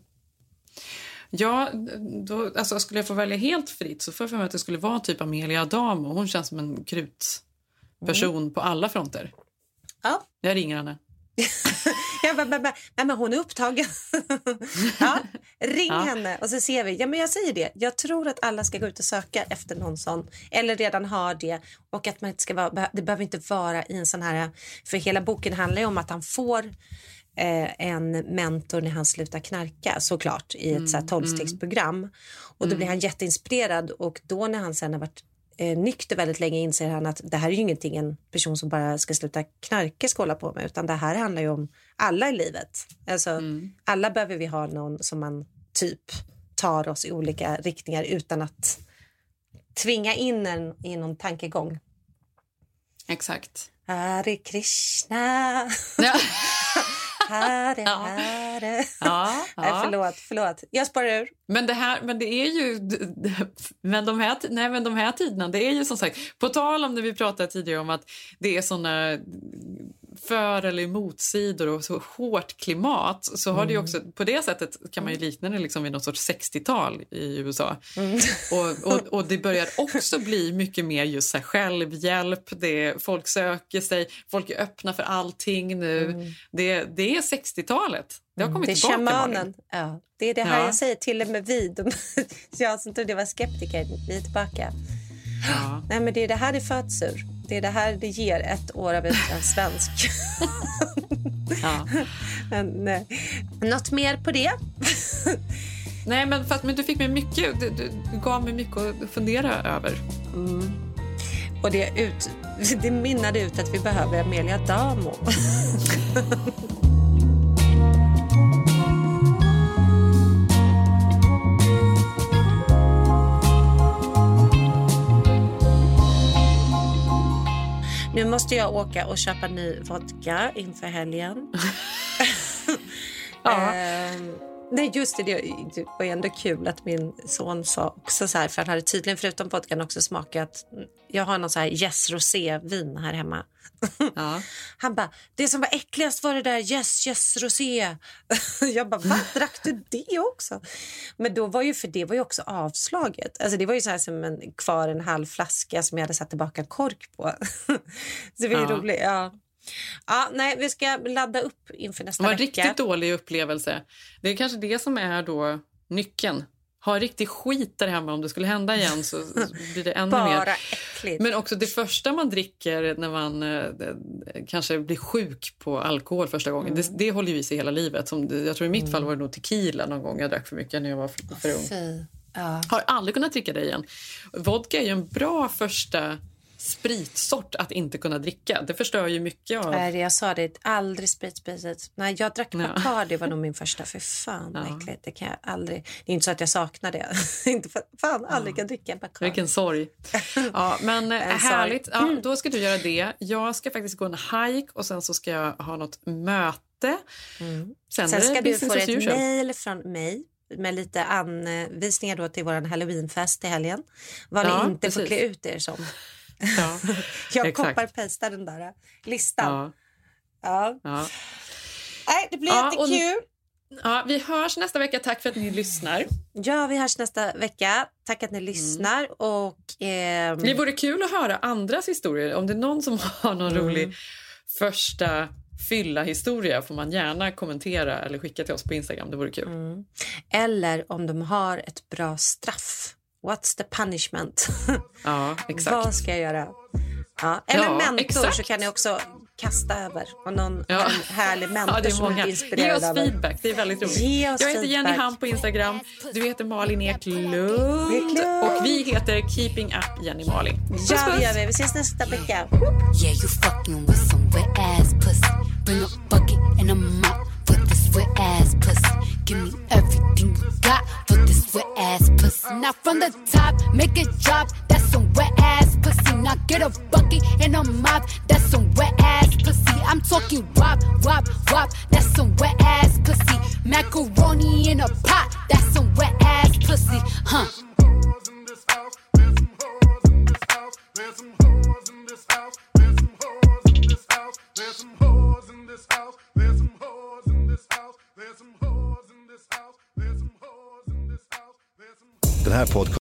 Ja, då, alltså, skulle jag få välja helt fritt så får jag för mig att det skulle vara typ Amelia Adamo. Hon känns som en krutperson mm. på alla fronter. Ja. Jag ringer henne. ja, men, men, men, men hon är upptagen. ja, ring ja. henne och så ser vi. Ja, men jag säger det. Jag tror att alla ska gå ut och söka efter någon sån. Eller redan har det. Och att man inte ska vara, det behöver inte vara i en sån här... För hela boken handlar ju om att han får... en mentor när han slutar knarka såklart i ett mm, så här tolvstegsprogram mm. och då blir han jätteinspirerad och då när han sen har varit eh, nykter väldigt länge inser han att det här är ju ingenting en person som bara ska sluta knarka ska hålla på med utan det här handlar ju om alla i livet alltså mm. alla behöver vi ha någon som man typ tar oss i olika riktningar utan att tvinga in en i någon tankegång. Exakt. Hare Krishna. Ja. Hare, hare. Ja, ja. Nej, förlåt, förlåt. Jag spårar ur. Men det här, men det är ju, men de här, nej, men de här tiderna, det är ju som sagt, på tal om det vi pratade tidigare om att det är såna för- eller emotsidor och så hårt klimat, så har mm. det ju också, på det sättet kan man ju likna det liksom vid något sorts sextiotal i U S A. Mm. Och, och, och det börjar också bli mycket mer just så här självhjälp, det, folk söker sig, folk är öppna för allting nu. Mm. Det, det är sextiotalet. Det har kommit det är tillbaka. Shamanen. Ja, det är det här ja. jag säger till och med vid. Jag som trodde det var skeptiker, vi är tillbaka. Ja. Nej, men det är det här det föds ur. Det är det här det ger ett år av en svensk. Ja. Men, nej. Något mer på det? Nej, men, fast, men du fick mig mycket, du, du gav mig mycket att fundera över. Mm. Och det, ut, det minnade ut att vi behöver Amelia Damo. Nu måste jag åka och köpa ny vodka inför helgen. Ja. ehm, nej, just det, det var ändå kul att min son sa också så här, för han hade tydligen förutom vodkan också smakat, jag har någon så här yes rosé-vin här hemma. Ja. Han bara, det som var äckligast var det där yes, yes rosé. Jag bara, vad drack du det också? Men då var ju, för det var ju också avslaget. Alltså det var ju så här som en, kvar en halv flaska som jag hade satt tillbaka kork på. Så det var ju ja. roligt, ja. Ja, nej, vi ska ladda upp inför nästa vecka. Det var en riktigt dålig upplevelse. Det är kanske det som är då nyckeln. Ha riktigt skit där hemma, om det skulle hända igen så blir det ännu Bara mer. Bara äckligt. Men också det första man dricker när man eh, kanske blir sjuk på alkohol första gången, mm. det, det håller ju i sig hela livet. Som, jag tror i mitt mm. fall var det nog tequila någon gång jag drack för mycket när jag var för, för ung. Fy. Ja. Har aldrig kunnat dricka det igen. Vodka är ju en bra första spritsort att inte kunna dricka. Det förstör ju mycket av... Nej, jag sa det, aldrig spritspriset. Nej, jag drack Bacardi, var nog min första. För fan, ja. äckligt. Det kan jag aldrig... Det är inte så att jag saknar det. Inte för fan, aldrig kan dricka Bacardi. Vilken sorg. Ja, men härligt. Ja, då ska du göra det. Jag ska faktiskt gå en hike och sen så ska jag ha något möte. Mm. Sen, sen ska du få ett mejl från mig med lite anvisningar då till våran Halloweenfest i helgen. Vad ja, ni inte precis. får klä ut er som. Ja, jag koppar-pastar den där listan. Ja. Ja. Ja. Nej, det blir ja, jättekul. Och, ja, vi hörs nästa vecka. Tack för att ni lyssnar. Ja, vi hörs nästa vecka. Tack att ni lyssnar. Mm. Och, eh... det vore kul att höra andras historier. Om det är någon som har någon mm. rolig första fylla historia får man gärna kommentera eller skicka till oss på Instagram. Det vore kul. Mm. Eller om de har ett bra straff. What's the punishment? Ja, exakt. Vad ska jag göra? Ja. Eller ja, mentor exakt. Så kan ni också kasta över. Och någon ja. en härlig mentor ja, det är som är inspirerad. Ge oss över. feedback, det är väldigt roligt. Jag heter feedback. Jenny Ham på Instagram. Du heter Malin Eklund. Och vi heter Keeping Up Jenny Malin. Puss, ja, det gör vi. Vi ses nästa vecka. Yeah, you fucking with some wet ass pussy. Bring a bucket and a mop for this wet ass pussy. Give me everything you got for this wet ass pussy. Now from the top, make it drop. That's some wet ass pussy. Now get a bucket and a mop. That's some wet ass pussy. I'm talking wop, wop, wop. That's some wet ass pussy. Macaroni in a pot. That's some wet ass pussy. Huh? There's some hoes in this house. There's some hoes in this house. There's some hoes in this house. There's some hoes in this house. There's some hoes in this house. There's some hoes in this house. There's some. Den här podcasten